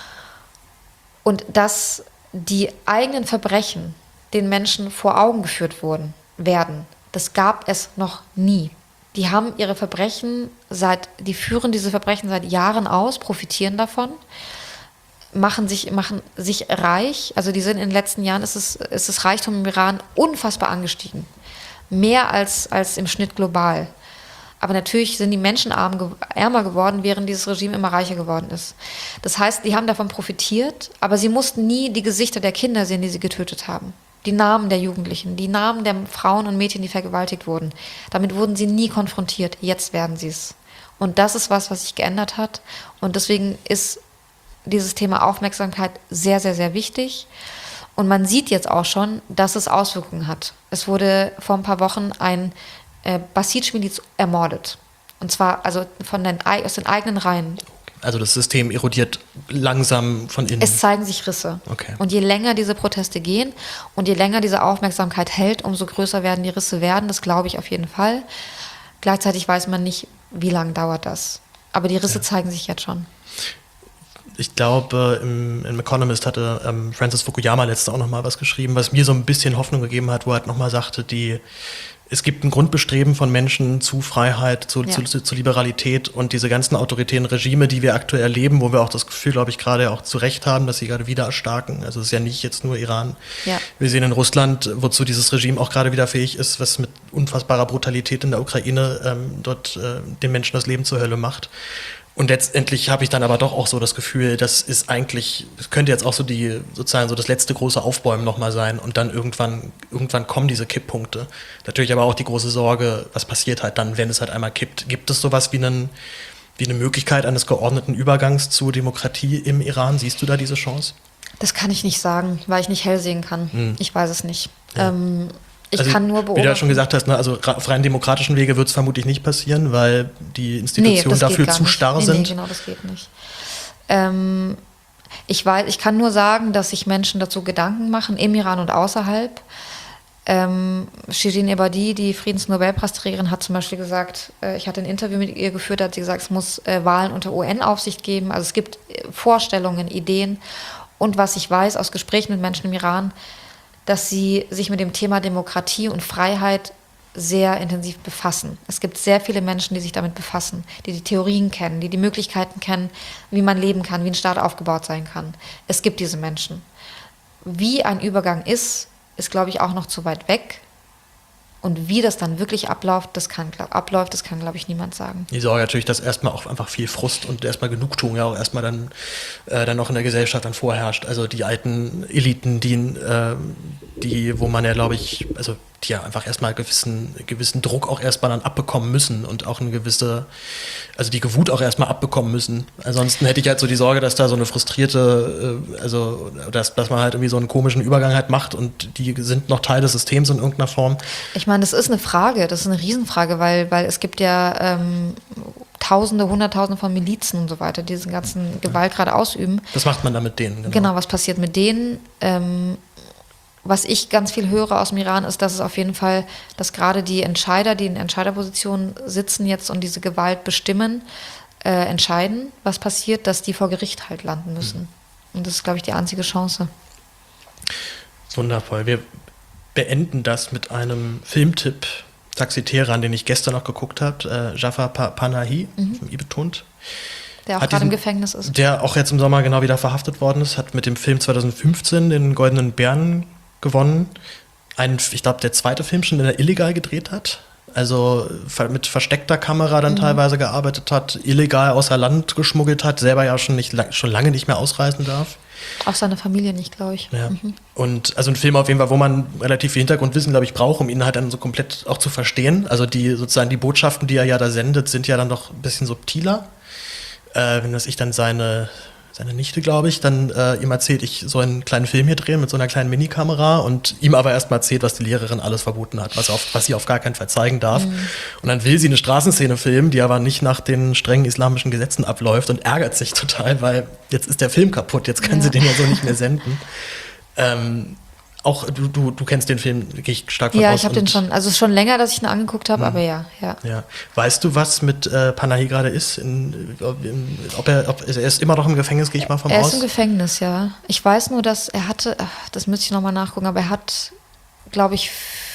Und dass die eigenen Verbrechen den Menschen vor Augen geführt wurden, werden, das gab es noch nie. Die haben ihre Verbrechen seit, die führen diese Verbrechen seit Jahren aus, profitieren davon, machen sich, machen sich reich. Also die sind in den letzten Jahren, ist es, ist das Reichtum im Iran unfassbar angestiegen. Mehr als, als im Schnitt global. Aber natürlich sind die Menschen arm, ärmer geworden, während dieses Regime immer reicher geworden ist. Das heißt, die haben davon profitiert, aber sie mussten nie die Gesichter der Kinder sehen, die sie getötet haben. Die Namen der Jugendlichen, die Namen der Frauen und Mädchen, die vergewaltigt wurden. Damit wurden sie nie konfrontiert. Jetzt werden sie es. Und das ist was, was sich geändert hat. Und deswegen ist dieses Thema Aufmerksamkeit sehr, sehr, sehr wichtig. Und man sieht jetzt auch schon, dass es Auswirkungen hat. Es wurde vor ein paar Wochen ein äh, Basij-Miliz ermordet. Und zwar also von den, aus den eigenen Reihen. Also das System erodiert langsam von innen. Es zeigen sich Risse. Okay. Und je länger diese Proteste gehen und je länger diese Aufmerksamkeit hält, umso größer werden die Risse werden. Das glaube ich auf jeden Fall. Gleichzeitig weiß man nicht, wie lange dauert das. Aber die Risse ja. zeigen sich jetzt schon. Ich glaube, im, im Economist hatte ähm, Francis Fukuyama letzte auch noch mal was geschrieben, was mir so ein bisschen Hoffnung gegeben hat, wo er halt noch mal sagte, die es gibt ein Grundbestreben von Menschen zu Freiheit, zu, Ja. zu, zu, zu Liberalität und diese ganzen autoritären Regime, die wir aktuell erleben, wo wir auch das Gefühl, glaube ich, gerade auch zu Recht haben, dass sie gerade wieder erstarken. Also es ist ja nicht jetzt nur Iran. Ja. Wir sehen in Russland, wozu dieses Regime auch gerade wieder fähig ist, was mit unfassbarer Brutalität in der Ukraine ähm, dort äh, den Menschen das Leben zur Hölle macht. Und letztendlich habe ich dann aber doch auch so das Gefühl, das ist eigentlich, es könnte jetzt auch so die, sozusagen so das letzte große Aufbäumen nochmal sein und dann irgendwann, irgendwann kommen diese Kipppunkte. Natürlich aber auch die große Sorge, was passiert halt dann, wenn es halt einmal kippt. Gibt es sowas wie einen, wie eine Möglichkeit eines geordneten Übergangs zur Demokratie im Iran? Siehst du da diese Chance? Das kann ich nicht sagen, weil ich nicht hell sehen kann. Hm. Ich weiß es nicht. Ja. Ähm, ich also, kann nur beobachten. Wie du ja schon gesagt hast, ne, also auf rein demokratischen Wege wird es vermutlich nicht passieren, weil die Institutionen nee, dafür zu nicht. starr nee, sind. Nee, genau, das geht nicht. Ähm, ich weiß, ich kann nur sagen, dass sich Menschen dazu Gedanken machen, im Iran und außerhalb. Ähm, Shirin Ebadi, die Friedensnobelpreisträgerin, hat zum Beispiel gesagt, äh, ich hatte ein Interview mit ihr geführt, da hat sie gesagt, es muss äh, Wahlen unter U N-Aufsicht geben. Also es gibt äh, Vorstellungen, Ideen. Und was ich weiß aus Gesprächen mit Menschen im Iran, dass sie sich mit dem Thema Demokratie und Freiheit sehr intensiv befassen. Es gibt sehr viele Menschen, die sich damit befassen, die die Theorien kennen, die die Möglichkeiten kennen, wie man leben kann, wie ein Staat aufgebaut sein kann. Es gibt diese Menschen. Wie ein Übergang ist, ist, glaube ich, auch noch zu weit weg. Und wie das dann wirklich abläuft, das kann, glaub, abläuft, das kann, glaube ich, niemand sagen. Die Sorge natürlich, dass erstmal auch einfach viel Frust und erstmal Genugtuung ja auch erstmal dann, äh, dann auch in der Gesellschaft dann vorherrscht. Also die alten Eliten, die, äh, die wo man ja, glaube ich, also die ja einfach erstmal gewissen, gewissen Druck auch erstmal dann abbekommen müssen und auch eine gewisse, also die Wut auch erstmal abbekommen müssen. Ansonsten hätte ich halt so die Sorge, dass da so eine frustrierte, äh, also dass, dass man halt irgendwie so einen komischen Übergang halt macht und die sind noch Teil des Systems in irgendeiner Form. Ich meine, das ist eine Frage, das ist eine Riesenfrage, weil, weil es gibt ja ähm, Tausende, Hunderttausende von Milizen und so weiter, die diesen ganzen Gewalt gerade ausüben. Was macht man da mit denen? Genau, genau was passiert mit denen? Ähm, Was ich ganz viel höre aus dem Iran ist, dass es auf jeden Fall, dass gerade die Entscheider, die in Entscheiderpositionen sitzen jetzt und diese Gewalt bestimmen, äh, entscheiden, was passiert, dass die vor Gericht halt landen müssen. Mhm. Und das ist, glaube ich, die einzige Chance. Wundervoll. Wir beenden das mit einem Filmtipp, Taxi Teheran, den ich gestern noch geguckt habe, äh, Jafar Panahi, mhm. I betont. Der auch gerade im Gefängnis ist. Der auch jetzt im Sommer genau wieder verhaftet worden ist, hat mit dem Film zwanzig fünfzehn den Goldenen Bären gewonnen. Ein, ich glaube, der zweite Film schon, den er illegal gedreht hat. Also mit versteckter Kamera dann mhm. teilweise gearbeitet hat, illegal außer Land geschmuggelt hat, selber ja schon, nicht, schon lange nicht mehr ausreisen darf. Auch seine Familie nicht, glaube ich. Ja. Mhm. Und also ein Film auf jeden Fall, wo man relativ viel Hintergrundwissen, glaube ich, braucht, um ihn halt dann so komplett auch zu verstehen. Also die sozusagen die Botschaften, die er ja da sendet, sind ja dann doch ein bisschen subtiler. Äh, wenn das ich dann seine seine Nichte, glaube ich, dann äh, ihm erzählt, ich soll einen kleinen Film hier drehen mit so einer kleinen Minikamera und ihm aber erstmal erzählt, was die Lehrerin alles verboten hat, was, auf, was sie auf gar keinen Fall zeigen darf. Mhm. Und dann will sie eine Straßenszene filmen, die aber nicht nach den strengen islamischen Gesetzen abläuft und ärgert sich total, weil jetzt ist der Film kaputt, jetzt kann ja. sie den ja so nicht mehr senden. Ähm, auch du, du, du kennst den Film, gehe ich stark von ja, aus. Ja, ich habe den schon, also es ist schon länger, dass ich ihn angeguckt habe, mhm. aber ja, ja. ja. Weißt du, was mit äh, Panahi gerade ist? In, in, ob er, ob, er ist immer noch im Gefängnis, gehe ich mal von er aus? Er ist im Gefängnis, ja. Ich weiß nur, dass er hatte, ach, das müsste ich nochmal nachgucken, aber er hat, glaube ich,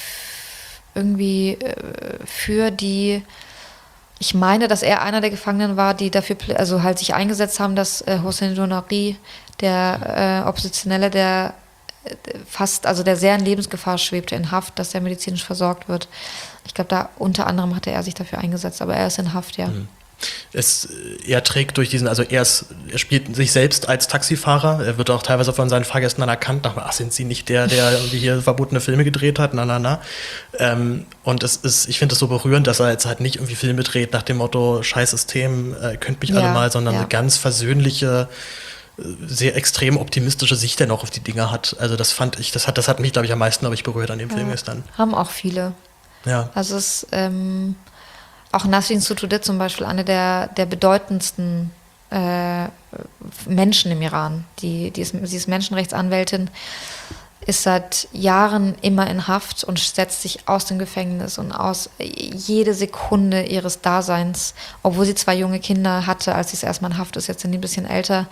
irgendwie äh, für die, ich meine, dass er einer der Gefangenen war, die dafür, also halt sich eingesetzt haben, dass äh, Hossein Jonari, der äh, Oppositionelle, der fast, also der sehr in Lebensgefahr schwebte, in Haft, dass er medizinisch versorgt wird. Ich glaube, da unter anderem hatte er sich dafür eingesetzt, aber er ist in Haft, ja. Es, er trägt durch diesen, also er, ist, er spielt sich selbst als Taxifahrer, er wird auch teilweise von seinen Fahrgästen anerkannt, nach, ach, sind sie nicht der, der irgendwie hier verbotene Filme gedreht hat, na, na, na. Ähm, und es ist, ich finde es so berührend, dass er jetzt halt nicht irgendwie Filme dreht nach dem Motto, scheiß System, äh, könnt mich ja, alle mal, sondern ja. eine ganz versöhnliche, sehr extrem optimistische Sicht er noch auf die Dinge hat. Also das fand ich, das hat, das hat mich, glaube ich, am meisten ich, berührt an dem ja, Film gestern. Haben auch viele. Ja. Also es ist ähm, auch Nasrin Sotoudeh zum Beispiel eine der, der bedeutendsten äh, Menschen im Iran. Die, die ist, sie ist Menschenrechtsanwältin, ist seit Jahren immer in Haft und setzt sich aus dem Gefängnis und aus jede Sekunde ihres Daseins, obwohl sie zwei junge Kinder hatte, als sie es erstmal in Haft ist, jetzt sind die ein bisschen älter,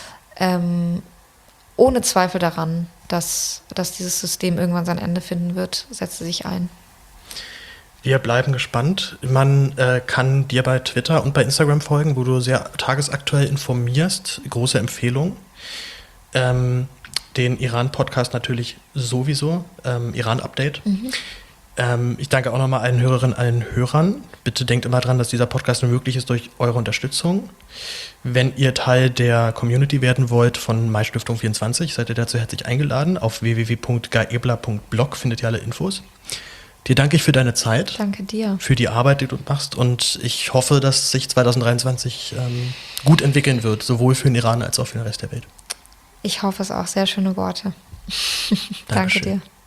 Ähm, ohne Zweifel daran, dass, dass dieses System irgendwann sein Ende finden wird, setzt sie sich ein. Wir bleiben gespannt. Man äh, kann dir bei Twitter und bei Instagram folgen, wo du sehr tagesaktuell informierst. Große Empfehlung. Ähm, den Iran-Podcast natürlich sowieso. Ähm, Iran-Update. Mhm. Ähm, ich danke auch nochmal allen Hörerinnen, allen Hörern. Bitte denkt immer dran, dass dieser Podcast nur möglich ist durch eure Unterstützung. Wenn ihr Teil der Community werden wollt von Mai-Stiftung vierundzwanzig, seid ihr dazu herzlich eingeladen. Auf w w w punkt gaebler punkt blog findet ihr alle Infos. Dir danke ich für deine Zeit. Danke dir. Für die Arbeit, die du machst. Und ich hoffe, dass sich zwanzig dreiundzwanzig ähm, gut entwickeln wird, sowohl für den Iran als auch für den Rest der Welt. Ich hoffe es auch. Sehr schöne Worte. Danke dir.